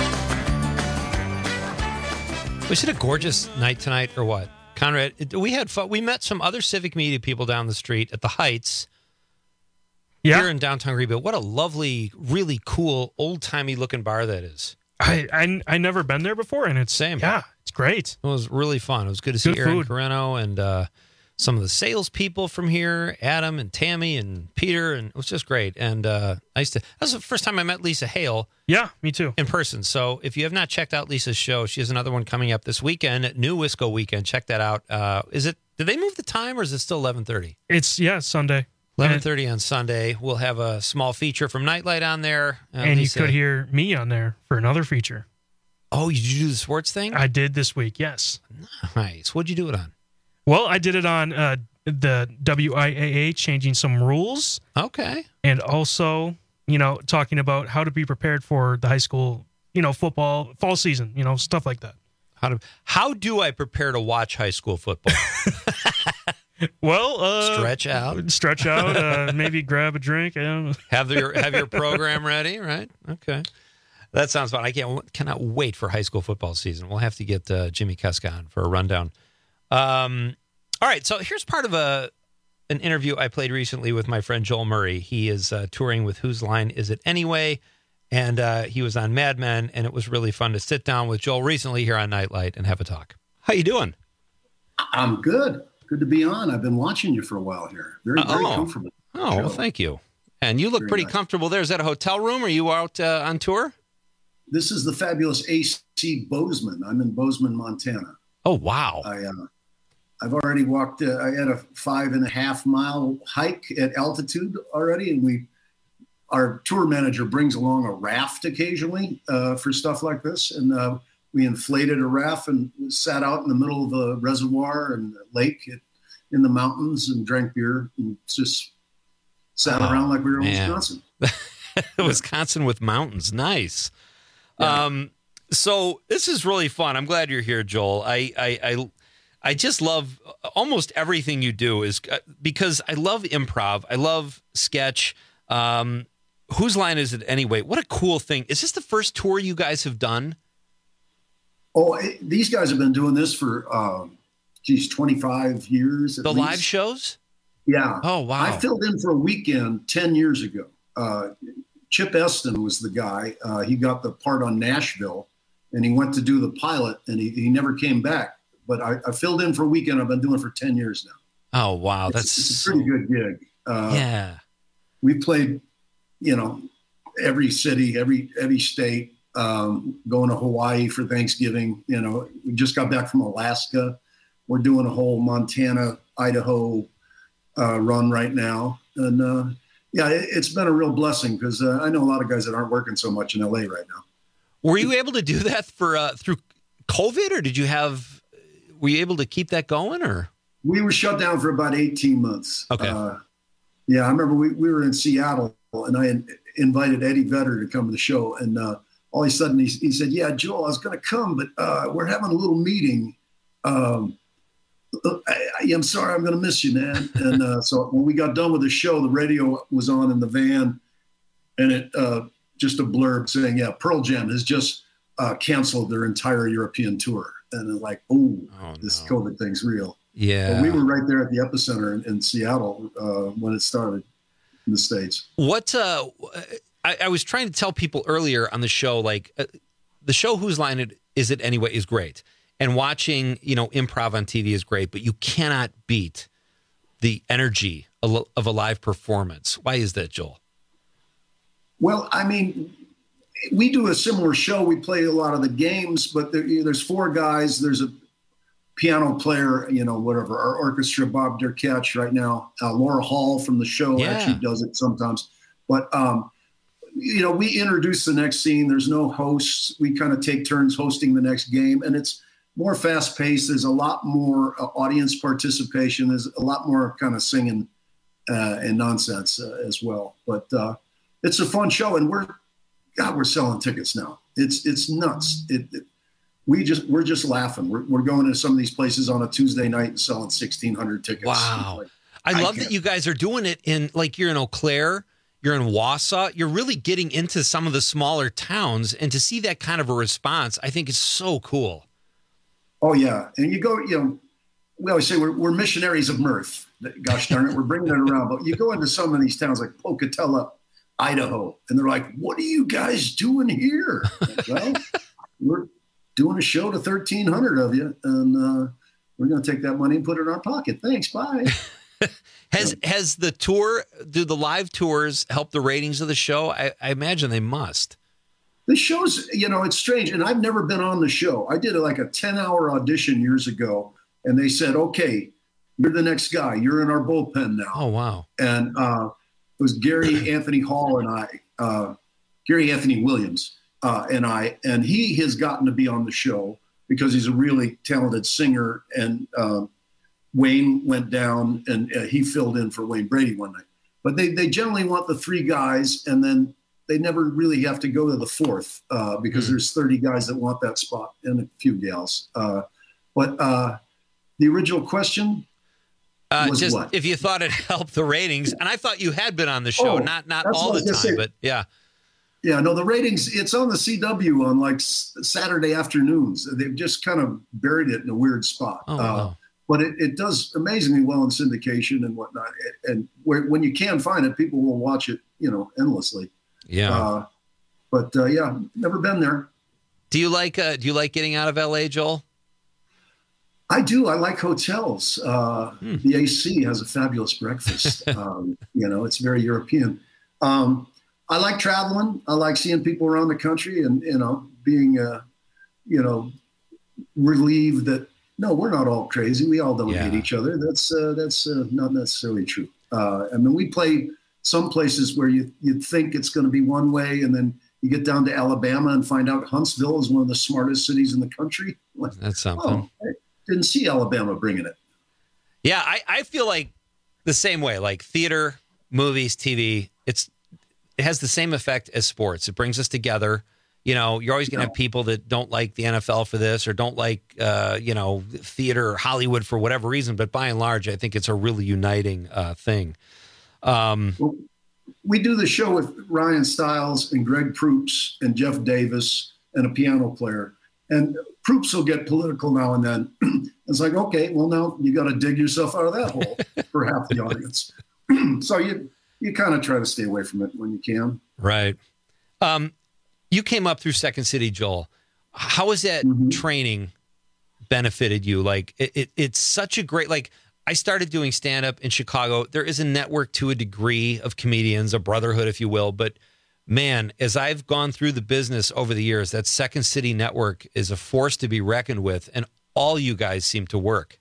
Was it a gorgeous night tonight or what? Conrad, we had fun. We met some other Civic Media people down the street at the Heights. Yeah. Here in downtown Greenville. What a lovely, really cool, old-timey looking bar that is. I, I I never been there before, and it's Same. Yeah, it's great. It was really fun. It was good to see Good Aaron food. Carreno and uh, some of the salespeople from here, Adam and Tammy and Peter, and it was just great. And uh, I used to. That was the first time I met Lisa Hale. Yeah, me too. In person. So if you have not checked out Lisa's show, she has another one coming up this weekend, New Wisco Weekend. Check that out. Uh, is it? Did they move the time, or is it still eleven thirty? It's yeah Sunday. eleven thirty on Sunday. We'll have a small feature from Nightlight on there. Uh, and Lisa- you could hear me on there for another feature. Oh, did you do the sports thing? I did this week, yes. Nice. What'd you do it on? Well, I did it on uh, the W I A A, changing some rules. Okay. And also, you know, talking about how to be prepared for the high school, you know, football, fall season, you know, stuff like that. How do how do I prepare to watch high school football? Well, uh, Stretch out. Stretch out, uh, maybe grab a drink. I don't know. Have your have your program ready, right? Okay. That sounds fun. I can't cannot wait for high school football seaseason. We'll have to get uh, Jimmy Kuska on for a rundown. Um, all right, so here's part of a an interview I played recently with my friend Joel Murray. He is uh, touring with Whose Line Is It Anyway? And uh, he was on Mad Men, and it was really fun to sit down with Joel recently here on Nightlight and have a talk. How you doing? I'm good. Good to be on. I've been watching you for a while here. Very, very oh. comfortable. Oh, well, thank you. And you look Very pretty nice. comfortable there. Is that a hotel room? Or are you out uh, on tour? This is the fabulous A C Bozeman. I'm in Bozeman, Montana. Oh, wow. I, uh, I've already walked, uh, I had a five and a half mile hike at altitude already. And we, our tour manager brings along a raft occasionally uh, for stuff like this. And uh, we inflated a raft and sat out in the middle of a reservoir and lake at, in the mountains and drank beer and just sat Oh, around like we were in man. Wisconsin. Wisconsin with mountains. Nice. Um, so this is really fun. I'm glad you're here, Joel. I, I, I, I just love almost everything you do is uh, because I love improv. I love sketch. Um, whose line is it anyway? What a cool thing. Is this the first tour you guys have done? Oh, it, these guys have been doing this for, uh, geez, twenty-five years. At The least. live shows? Yeah. Oh, wow. I filled in for a weekend ten years ago. Uh, Chip Eston was the guy. Uh, he got the part on Nashville, and he went to do the pilot, and he, he never came back. But I, I filled in for a weekend. I've been doing it for ten years now. Oh, wow. It's, That's it's a pretty good gig. Uh, yeah. We played, you know, every city, every every state. Um, going to Hawaii for Thanksgiving. You know, we just got back from Alaska. We're doing a whole Montana, Idaho uh, run right now, and uh, yeah, it, it's been a real blessing because uh, I know a lot of guys that aren't working so much in L A right now. Were you able to do that for uh, through COVID, or did you have? Were you able to keep that going, or? We were shut down for about eighteen months. Okay. Uh, yeah, I remember we, we were in Seattle, and I in, invited Eddie Vedder to come to the show, and uh, all of a sudden he, he said, "Yeah, Joel, I was going to come, but uh, we're having a little meeting. Um, I, I, I'm sorry, I'm going to miss you, man." And uh, so when we got done with the show, the radio was on in the van, and it uh, just a blurb saying, "Yeah, Pearl Jam has just uh, canceled their entire European tour." And I'm like, "Ooh, Oh, this no. COVID thing's real." Yeah. But we were right there at the epicenter in, in Seattle uh, when it started in the States. What uh, I, I was trying to tell people earlier on the show, like uh, the show Whose Line It Is It Anyway is great. And watching, you know, improv on T V is great, but you cannot beat the energy of a live performance. Why is that, Joel? Well, I mean, we do a similar show. We play a lot of the games, but there, there's four guys. There's a piano player, you know, whatever, our orchestra, Bob Derkach right now. Uh, Laura Hall from the show Yeah. actually does it sometimes. But, um, you know, we introduce the next scene. There's no hosts. We kind of take turns hosting the next game, and it's more fast paced. There's a lot more uh, audience participation. There's a lot more kind of singing uh, and nonsense uh, as well. But uh, it's a fun show, and we're, God, we're selling tickets now. It's it's nuts. It, it we just we're just laughing. We're we're going to some of these places on a Tuesday night and selling sixteen hundred tickets. Wow. Like, I love can't- that you guys are doing it in, like, you're in Eau Claire, you're in Wausau, you're really getting into some of the smaller towns, and to see that kind of a response, I think is so cool. Oh yeah, and you go, you know, we always say we're we're missionaries of mirth. gosh darn it, we're bringing it around. But you go into some of these towns like Pocatello, Idaho, and they're like, what are you guys doing here? Like, well, we're doing a show to thirteen hundred of you, and uh, we're going to take that money and put it in our pocket. Thanks, bye. Has has the tour, do the live tours help the ratings of the show? I, I imagine they must. The show's, you know, it's strange, and I've never been on the show. I did like a ten-hour audition years ago, and they said, okay, you're the next guy. You're in our bullpen now. Oh, wow. And uh, it was Gary Anthony Hall and I, uh, Gary Anthony Williams uh, and I, and he has gotten to be on the show because he's a really talented singer, and uh, Wayne went down and uh, he filled in for Wayne Brady one night. But they, they generally want the three guys, and then they never really have to go to the fourth uh, because mm. there's thirty guys that want that spot and a few gals. Uh, but uh, the original question uh, was just what? If you thought it helped the ratings, and I thought you had been on the show, Oh, not not that's all what I the was time, gonna say. but yeah. Yeah, no, the ratings, it's on the C W on like s- Saturday afternoons. They've just kind of buried it in a weird spot. Oh, uh, wow. But it, it does amazingly well in syndication and whatnot. And where, when you can find it, people will watch it, you know, endlessly. Yeah. Uh, but uh, yeah, never been there. Do you like uh, do you like getting out of L A, Joel? I do. I like hotels. Uh, Hmm. The A C has a fabulous breakfast. um, you know, it's very European. Um, I like traveling. I like seeing people around the country and, you know, being, uh, you know, relieved that, no, we're not all crazy. We all don't Yeah. hate each other. That's uh, that's uh, not necessarily true. Uh, I mean, we play some places where you you'd think it's going to be one way, and then you get down to Alabama and find out Huntsville is one of the smartest cities in the country. Like, That's something. oh, I didn't see Alabama bringing it. Yeah, I, I feel like the same way. Like theater, movies, T V, it's it has the same effect as sports. It brings us together. You know, you're always going to have people that don't like the N F L for this or don't like, uh, you know, theater or Hollywood for whatever reason. But by and large, I think it's a really uniting uh, thing. Um, Well, we do the show with Ryan Stiles and Greg Proops and Jeff Davis and a piano player. And Proops will get political now and then. It's like, okay, well, now you got to dig yourself out of that hole for half the audience. So you you kind of try to stay away from it when you can. Right. Um, you came up through Second City, Joel. How has that Mm-hmm. training benefited you? Like, it, it, it's such a great, like, I started doing stand-up in Chicago. There is a network to a degree of comedians, a brotherhood, if you will. But, man, as I've gone through the business over the years, that Second City network is a force to be reckoned with, and all you guys seem to work.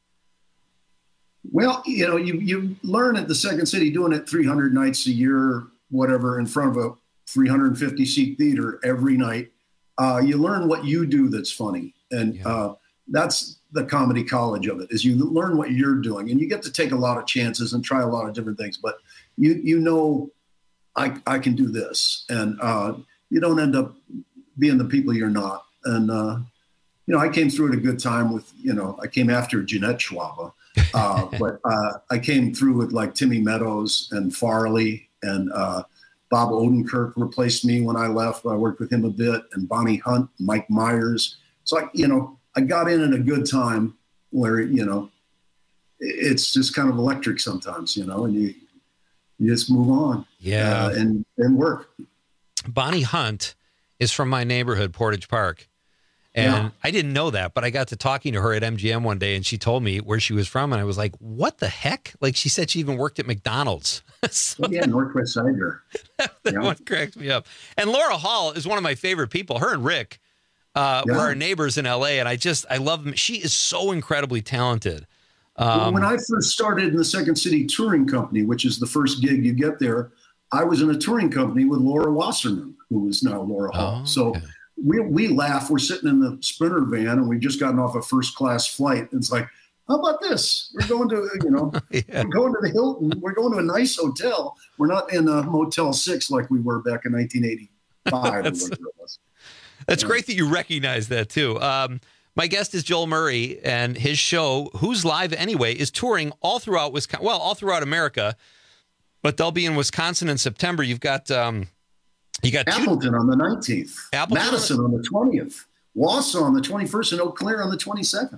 Well, you know, you you learn at the Second City doing it three hundred nights a year, whatever, in front of a three hundred fifty seat theater every night. Uh, you learn what you do that's funny, and Yeah. uh, that's the comedy college of it. Is you learn what you're doing, and you get to take a lot of chances and try a lot of different things. But you you know, I I can do this, and uh, you don't end up being the people you're not. And uh, you know, I came through at a good time with, you know, I came after Jeanette Schwaba. Uh, but uh, I came through with like Timmy Meadows and Farley, and uh, Bob Odenkirk replaced me when I left. I worked with him a bit, and Bonnie Hunt, Mike Myers. So, I, you know, I got in at a good time where, you know, it's just kind of electric sometimes, you know, and you, you just move on. Yeah. Uh, and, and work. Bonnie Hunt is from my neighborhood, Portage Park. And Yeah. I didn't know that, but I got to talking to her at M G M one day, and she told me where she was from, and I was like, what the heck? Like, she said she even worked at McDonald's. So Yeah, Northwest Sider. that Yeah. one cracked me up. And Laura Hall is one of my favorite people. Her and Rick uh, Yeah. were our neighbors in L A, and I just, I love them. She is so incredibly talented. Well, Um, when I first started in the Second City Touring Company, which is the first gig you get there, I was in a touring company with Laura Wasserman, who is now Laura Hall. Oh, so we we laugh. We're sitting in the Sprinter van, and we've just gotten off a first class flight. And it's like, how about this? We're going to, you know, Yeah. we're going to the Hilton. We're going to a nice hotel. We're not in a Motel Six like we were back in nineteen eighty-five. or That's- whatever it was. That's great that you recognize that, too. Um, my guest is Joel Murray, and his show, Who's Live Anyway, is touring all throughout Wisconsin, well, all throughout America, but they'll be in Wisconsin in September. You've got um, you got two, Appleton on the nineteenth, Appleton. Madison on the twentieth, Wausau on the twenty-first, and Eau Claire on the twenty-second.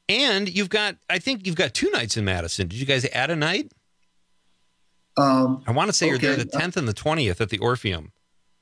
And you've got, I think you've got two nights in Madison. Did you guys add a night? Um, I want to say okay. you're there the tenth and the twentieth at the Orpheum.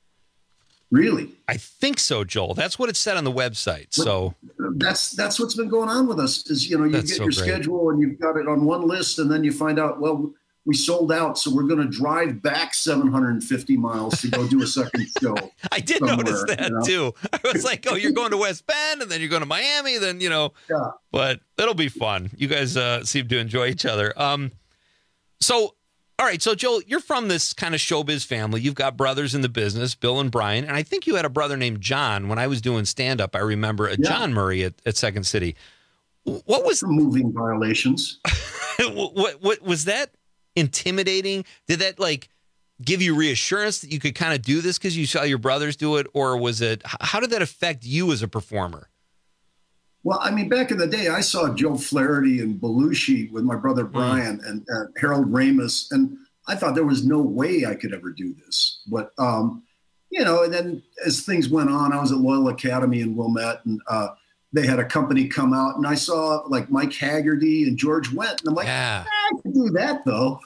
Really? I think so, Joel. That's what it said on the website. So that's that's what's been going on with us. Is you know you That's get so your great. schedule and you've got it on one list, and then you find out well we sold out, so we're going to drive back seven hundred fifty miles to go do a second show. I did somewhere, notice that you know? too. I was like, oh, you're going to West Bend and then you're going to Miami, then, you know, yeah. But it'll be fun. You guys uh, seem to enjoy each other. Um, so, all right. So, Joel, you're from this kind of showbiz family. You've got brothers in the business, Bill and Brian. And I think you had a brother named John. When I was doing stand up, I remember a Yeah. John Murray at, at Second City. What was moving violations? what, what, what was that intimidating? Did that like give you reassurance that you could kind of do this because you saw your brothers do it? Or was it, h- how did that affect you as a performer? Well, I mean, back in the day, I saw Joe Flaherty and Belushi with my brother Brian and uh, Harold Ramis, and I thought there was no way I could ever do this. But, um, you know, and then as things went on, I was at Loyal Academy in Wilmette, and uh, they had a company come out, and I saw like Mike Haggerty and George Wendt, and I'm like, yeah. I can do that, though.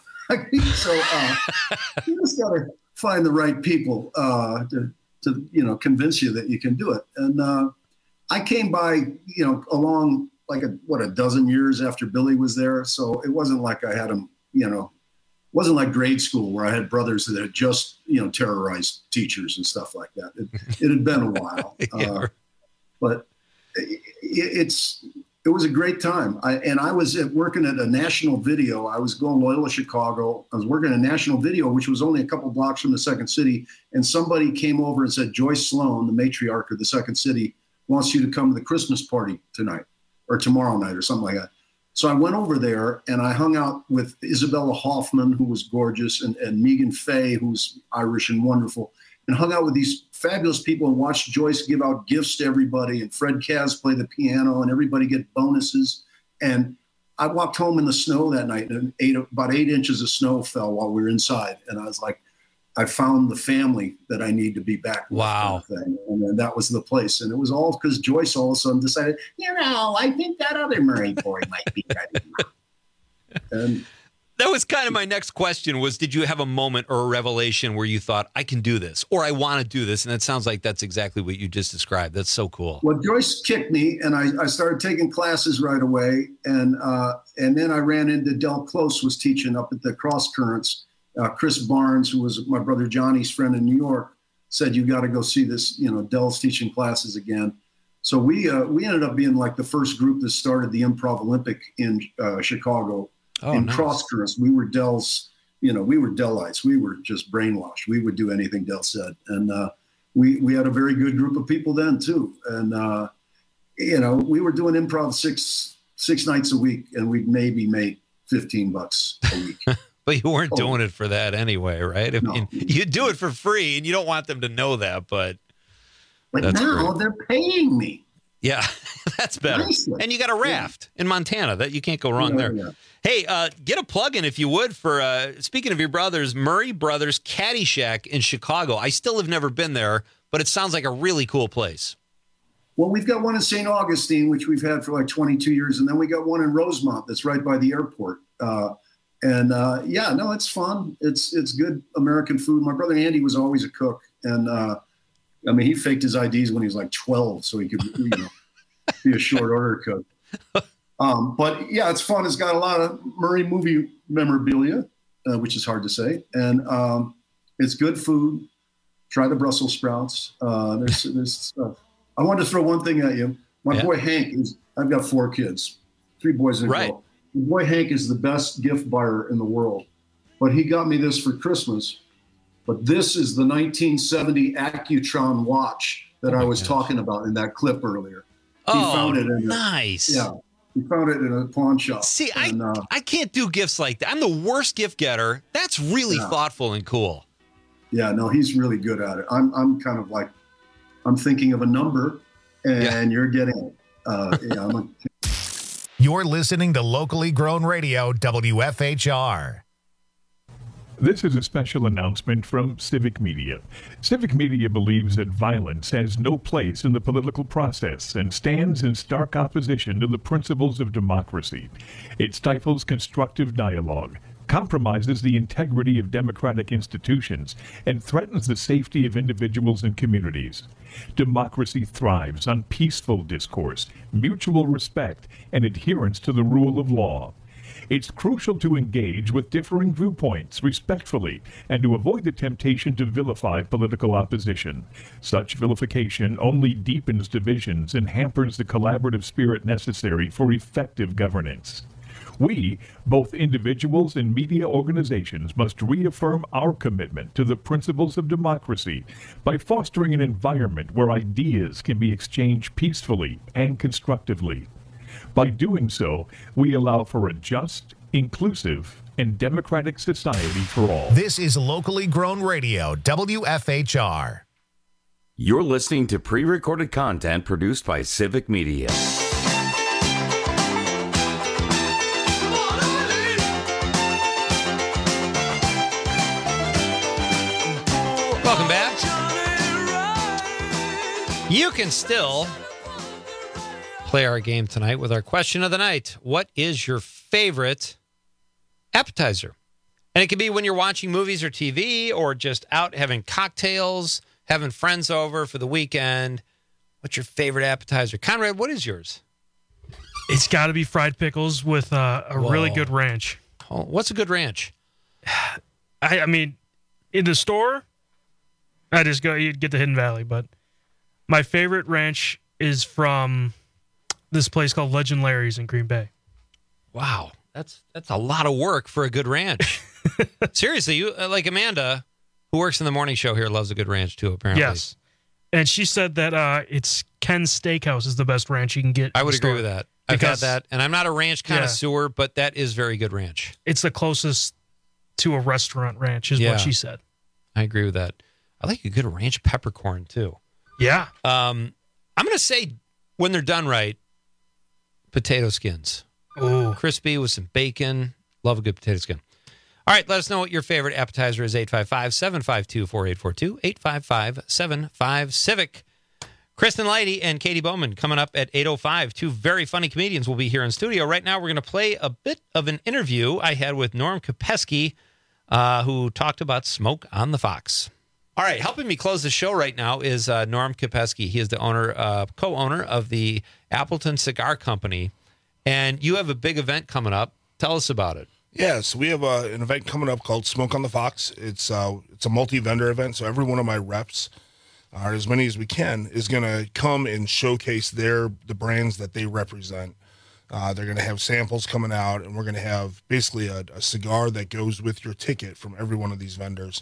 So uh, you just got to find the right people uh, to, to, you know, convince you that you can do it. And uh, I came by, you know, along like a, what, a dozen years after Billy was there. So it wasn't like I had him, you know, wasn't like grade school where I had brothers that had just, you know, terrorized teachers and stuff like that. It, it had been a while. Yeah. uh, but it, it's, it was a great time. I, and I was at, working at a national video. I was going Loyola Chicago. I was working at a national video, which was only a couple blocks from the Second City. And somebody came over and said, Joyce Sloan, the matriarch of the Second City, wants you to come to the Christmas party tonight or tomorrow night or something like that. So I went over there and I hung out with Isabella Hoffman, who was gorgeous, and, and Megan Fay, who's Irish and wonderful, and hung out with these fabulous people and watched Joyce give out gifts to everybody, and Fred Kaz play the piano and everybody get bonuses. And I walked home in the snow that night, and eight, about eight inches of snow fell while we were inside. And I was like, I found the family that I need to be back with. Wow. Kind of thing. And then that was the place. And it was all because Joyce all of a sudden decided, you know, I think that other Murray boy might be ready. And That was kind of my next question was, did you have a moment or a revelation where you thought, I can do this, or I want to do this? And it sounds like that's exactly what you just described. That's so cool. well, Joyce kicked me, and I, I started taking classes right away. And uh, and then I ran into Del Close was teaching up at the Cross Currents. Uh, Chris Barnes, who was my brother Johnny's friend in New York, said, you got to go see this, you know, Del's teaching classes again. So we uh, we ended up being like the first group that started the Improv Olympic in uh, Chicago. Oh, in nice. Cross Currents. We were Del's, you know, we were Delites. We were just brainwashed. We would do anything Del said. And uh, we, we had a very good group of people then too. And, uh, you know, we were doing improv six, six nights a week, and we'd maybe made fifteen bucks a week. But you weren't Oh. doing it for that anyway, right? I mean, you do it for free, and you don't want them to know that, but But that's now great. they're paying me. Yeah, that's better. Nicely. And you got a raft in Montana. That you can't go wrong Yeah, there. yeah. Hey, uh, get a plug in if you would for, uh, speaking of your brothers, Murray Brothers Caddyshack in Chicago. I still have never been there, but it sounds like a really cool place. Well, we've got one in Saint Augustine, which we've had for like twenty-two years. And then we got one in Rosemont that's right by the airport. Uh, and uh, yeah, no, it's fun. It's it's good American food. My brother Andy was always a cook. And uh, I mean, he faked his I Ds when he was like twelve so he could, you know, be a short order cook. Um, but yeah, it's fun. It's got a lot of Murray movie memorabilia, uh, which is hard to say. And um, it's good food. Try the Brussels sprouts. Uh, there's, there's stuff. I wanted to throw one thing at you. My Yeah. boy Hank is, I've got four kids, three boys and a Right. girl. My boy Hank is the best gift buyer in the world. But he got me this for Christmas. But this is the nineteen seventy Accutron watch that Oh I my was gosh. talking about in that clip earlier. He Oh, found it in a- nice. Yeah. He found it in a pawn shop. See, and, I, uh, I can't do gifts like that. I'm the worst gift getter. That's really Yeah. thoughtful and cool. yeah, no, he's really good at it. I'm, I'm kind of like, I'm thinking of a number, and Yeah. you're getting it. Uh, yeah, I'm a, You're listening to locally grown radio W F H R. This is a special announcement from Civic Media. Civic Media believes that violence has no place in the political process and stands in stark opposition to the principles of democracy. It stifles constructive dialogue, compromises the integrity of democratic institutions, and threatens the safety of individuals and communities. Democracy thrives on peaceful discourse, mutual respect, and adherence to the rule of law. It's crucial to engage with differing viewpoints respectfully and to avoid the temptation to vilify political opposition. Such vilification only deepens divisions and hampers the collaborative spirit necessary for effective governance. We, both individuals and media organizations, must reaffirm our commitment to the principles of democracy by fostering an environment where ideas can be exchanged peacefully and constructively. By doing so, we allow for a just, inclusive, and democratic society for all. This is locally grown radio, W F H R. You're listening to pre-recorded content produced by Civic Media. Welcome back. You can still play our game tonight with our question of the night. What is your favorite appetizer? And it can be when you're watching movies or T V or just out having cocktails, having friends over for the weekend. What's your favorite appetizer? Conrad, what is yours? It's got to be fried pickles with uh, a Whoa. really good ranch. Oh, what's a good ranch? I, I mean, in the store, I just go, you get the Hidden Valley, but my favorite ranch is from this place called Legend Larry's in Green Bay. Wow, that's that's a lot of work for a good ranch. Seriously, you uh, like Amanda, who works in the morning show here, loves a good ranch too, apparently. Yes. And she said that uh, it's Ken's Steakhouse is the best ranch you can get. I would in the agree store. with that. I've Because- had that, and I'm not a ranch connoisseur, but that is very good ranch. It's the closest to a restaurant ranch, is Yeah. what she said. I agree with that. I like a good ranch peppercorn too. Yeah. Um, I'm going to say when they're done right, potato skins. Ooh. Crispy with some bacon. Love a good potato skin. All right, let us know what your favorite appetizer is. eight five five, seven five two, four eight four two, eight five five, seven five, Civic. Kristen Leidy and Katie Bowman coming up at eight oh five. Two very funny comedians will be here in studio. Right now, we're going to play a bit of an interview I had with Norm Kopeski, uh, who talked about Smoke on the Fox. All right, helping me close the show right now is uh, Norm Kopeski. He is the owner, uh, co-owner of the Appleton Cigar Company, and you have a big event coming up. Tell us about it. Yeah, so we have uh, an event coming up called Smoke on the Fox. It's uh, it's a multi-vendor event, so every one of my reps, uh, as many as we can, is going to come and showcase their the brands that they represent. Uh, they're going to have samples coming out, and we're going to have basically a, a cigar that goes with your ticket from every one of these vendors.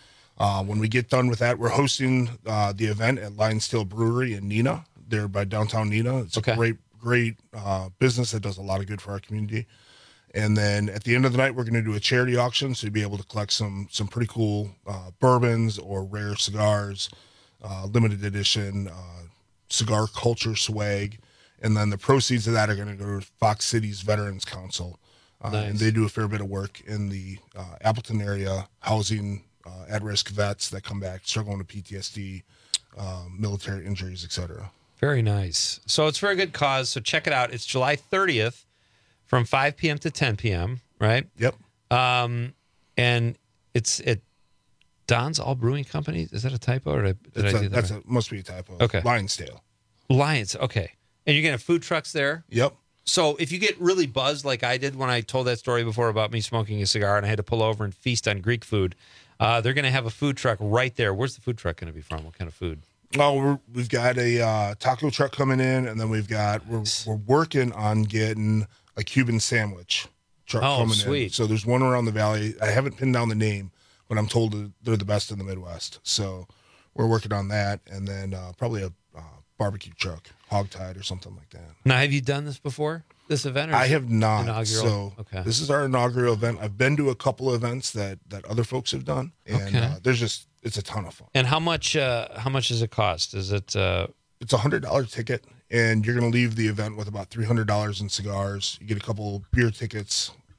Uh, when we get done with that, we're hosting uh, the event at Lion Steel Brewery in Neenah. They're by downtown Neenah. It's Okay. a great, great uh, business that does a lot of good for our community. And then at the end of the night, we're going to do a charity auction, so you'll be able to collect some some pretty cool uh, bourbons or rare cigars, uh, limited edition uh, cigar culture swag. And then the proceeds of that are going to go to Fox City's Veterans Council. Uh, Nice. And they do a fair bit of work in the uh, Appleton area, housing uh, at-risk vets that come back struggling with P T S D, um, military injuries, et cetera. Very nice. So it's for a good cause, so check it out. It's July thirtieth from five p.m. to ten p.m., right? Yep. Um, and it's at Don's All Brewing Company. Is that a typo? Or did I, did That's I a, do that that's right? a, must be a typo. Okay. Lionsdale. Lions, okay. And you're going to have food trucks there? Yep. So if you get really buzzed like I did when I told that story before about me smoking a cigar and I had to pull over and feast on Greek food, uh, they're going to have a food truck right there. Where's the food truck going to be from? What kind of food? Oh, we're, we've got a uh, taco truck coming in, and then we've got we're we're working on getting a Cuban sandwich truck Oh, coming in. sweet. So there's one around the valley. I haven't pinned down the name, but I'm told that they're the best in the Midwest. So we're working on that, and then uh, probably a uh, barbecue truck, hogtied or something like that. Now, have you done this before, this event? Or I is it have not. Inaugural? So okay. this is our inaugural event. I've been to a couple of events that that other folks have done, and Okay. uh, there's just it's a ton of fun. And how much? Uh, how much does it cost? Is it? Uh, It's a hundred dollar ticket, and you're going to leave the event with about three hundred dollars in cigars. You get a couple beer tickets,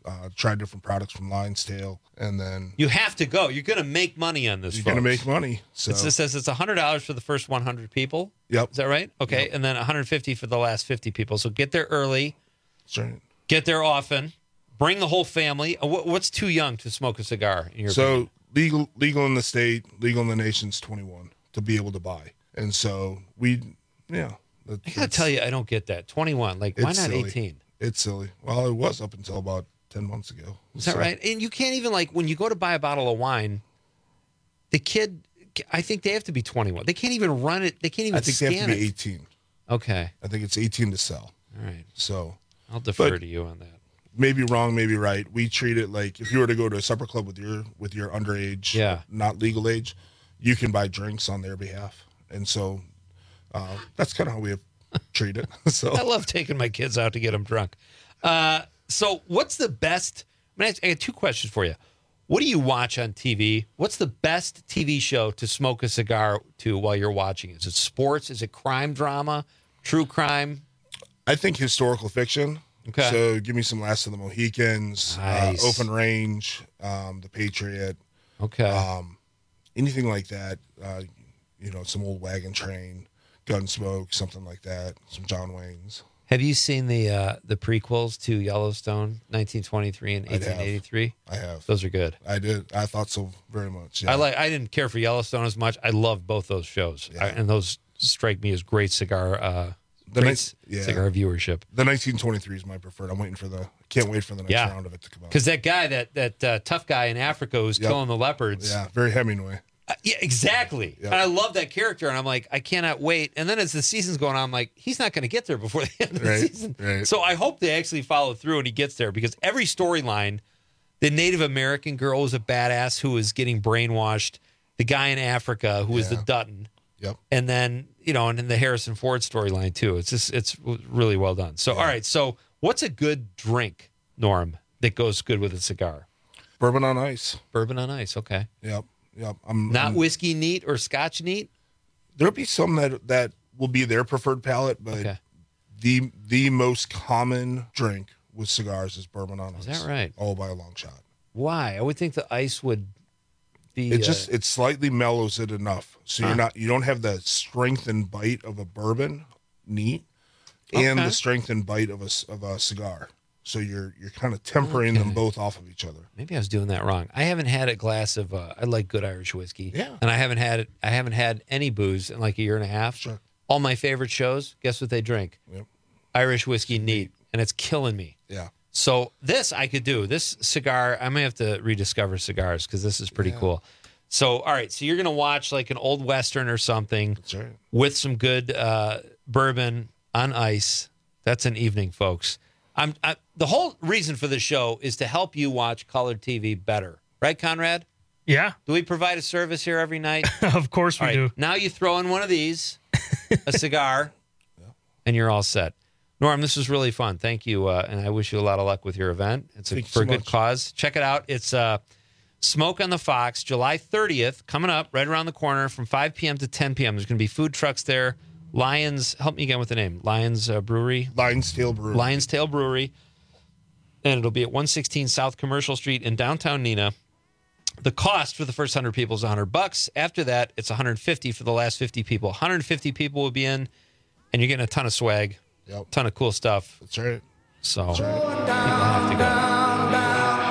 uh, try different products from Lion's Tail, and then You have to go. You're going to make money on this. you're going to folks. make money. So It's, it says it's one hundred dollars for the first one hundred people. Yep. Is that right? Okay. And then one hundred fifty dollars for the last fifty people. So get there early. That's right. Get there often. Bring the whole family. Uh, what- What's too young to smoke a cigar? In your So opinion? legal, legal in the state, legal in the nation's twenty-one to be able to buy, and so we, yeah. that- I got to that's- tell you, I don't get that. twenty-one. Like, why it's not silly. eighteen? It's silly. Well, it was up until about ten months ago. Is that So- right? And you can't even, like, when you go to buy a bottle of wine, the kid, I think they have to be twenty-one. They can't even run it. They can't even I think scan they have to be it. eighteen. Okay. I think it's eighteen to sell. All right. So I'll defer but to you on that. Maybe wrong, maybe right. We treat it like if you were to go to a supper club with your with your underage, Yeah. not legal age, you can buy drinks on their behalf, and so uh, that's kind of how we treat it. So I love taking my kids out to get them drunk. Uh, so, what's the best? I, mean, I got two questions for you. What do you watch on T V? What's the best T V show to smoke a cigar to while you're watching? Is it sports? Is it crime drama? True crime? I think historical fiction. Okay. So give me some Last of the Mohicans, Nice. uh, Open Range, um, The Patriot. Okay. Um, anything like that. Uh, you know, some old Wagon Train, Gunsmoke, something like that. Some John Wayne's. Have you seen the uh, the prequels to Yellowstone, nineteen twenty-three and I have. eighteen eighty-three? I have. Those are good. I did. I thought so very much. Yeah. I like. I didn't care for Yellowstone as much. I love both those shows, I, and those strike me as great cigar. Uh, The great next- yeah. cigar viewership. The nineteen twenty-three is my preferred. I'm waiting for the. Can't wait for the next Yeah. round of it to come out. Because that guy, that that uh, tough guy in Africa who's Yep. killing the leopards. Yeah, very Hemingway. Uh, yeah, exactly. Yep. And I love that character, and I'm like, I cannot wait. And then as the season's going on, I'm like, he's not going to get there before the end of the Right, season. right. So I hope they actually follow through and he gets there, because every storyline, the Native American girl was a badass who was getting brainwashed, the guy in Africa who was the Yeah. Dutton. Yep. And then, you know, and then the Harrison Ford storyline too. It's just, it's really well done. So, all right. So, what's a good drink, Norm, that goes good with a cigar? Bourbon on ice. Bourbon on ice. Okay. Yep. Yep. I'm Not I'm, whiskey neat or scotch neat? There'll be some that that will be their preferred palate, but Okay. the the most common drink with cigars is bourbon on ice. Is that right? Oh, by a long shot. Why? I would think the ice would be. It uh, just it slightly mellows it enough, so Huh. you're not you don't have the strength and bite of a bourbon neat, and Okay. the strength and bite of a c- of a cigar. So you're you're kind of tempering them Okay. both off of each other. maybe I was doing that wrong. I haven't had a glass of. Uh, I like good Irish whiskey. Yeah. And I haven't had it. I haven't had any booze in like a year and a half. Sure. All my favorite shows. Guess what they drink? Yep. Irish whiskey neat, and it's killing me. Yeah. So this I could do. This cigar, I may have to rediscover cigars because this is pretty Yeah. cool. So, all right. So you're gonna watch like an old western or something That's right. with some good uh, bourbon on ice. That's an evening, folks. I'm I, the whole reason for this show is to help you watch colored T V better, right, Conrad? Yeah, Do we provide a service here every night? of course we All right. do. Now you throw in one of these, a cigar, and you're all set. Norm, this was really fun. Thank you, uh, and I wish you a lot of luck with your event. It's a, Thank you for so a good much. cause. Check it out. It's uh, Smoke on the Fox, July thirtieth, coming up right around the corner from five p.m. to ten p.m. There's going to be food trucks there. Lions, help me again with the name. Lions uh, Brewery. Lion's Tail Brewery. Lion's Tail Brewery. And it'll be at one sixteen South Commercial Street in downtown Neenah. The cost for the first one hundred people is one hundred bucks. After that, it's one hundred fifty for the last fifty people. one hundred fifty people will be in, and you're getting a ton of swag, Yep. ton of cool stuff. That's right. So people have to go.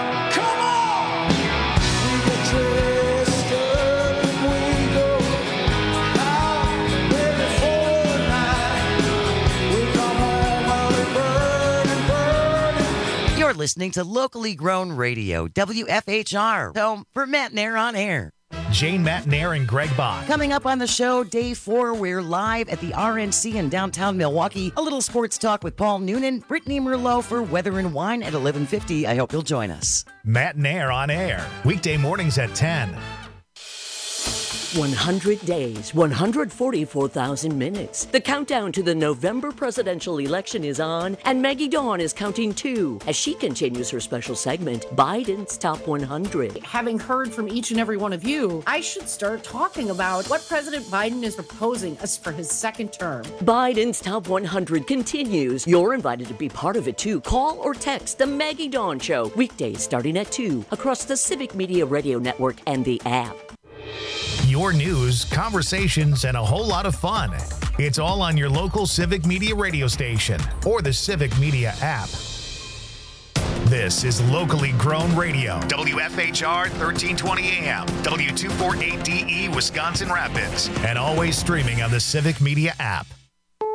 You're listening to locally grown radio, W F H R, home for Matt Nair on air. Jane Matnair and Greg Bach. Coming up on the show, day four, we're live at the R N C in downtown Milwaukee. A little sports talk with Paul Noonan, Brittany Merlot for Weather and Wine at eleven fifty. I hope you'll join us. Matt Nair on air. Weekday mornings at ten. one hundred days, one hundred forty-four thousand minutes. The countdown to the November presidential election is on, and Maggie Dawn is counting too as she continues her special segment, Biden's Top one hundred. Having heard from each and every one of you, I should start talking about what President Biden is proposing us for his second term. Biden's Top one hundred continues. You're invited to be part of it too. Call or text The Maggie Dawn Show, weekdays starting at two, across the Civic Media Radio Network and the app. Your news, conversations, and a whole lot of fun. It's all on your local Civic Media radio station or the Civic Media app. This is locally grown radio. W F H R thirteen twenty A M, W two forty-eight D E, Wisconsin Rapids, and always streaming on the Civic Media app.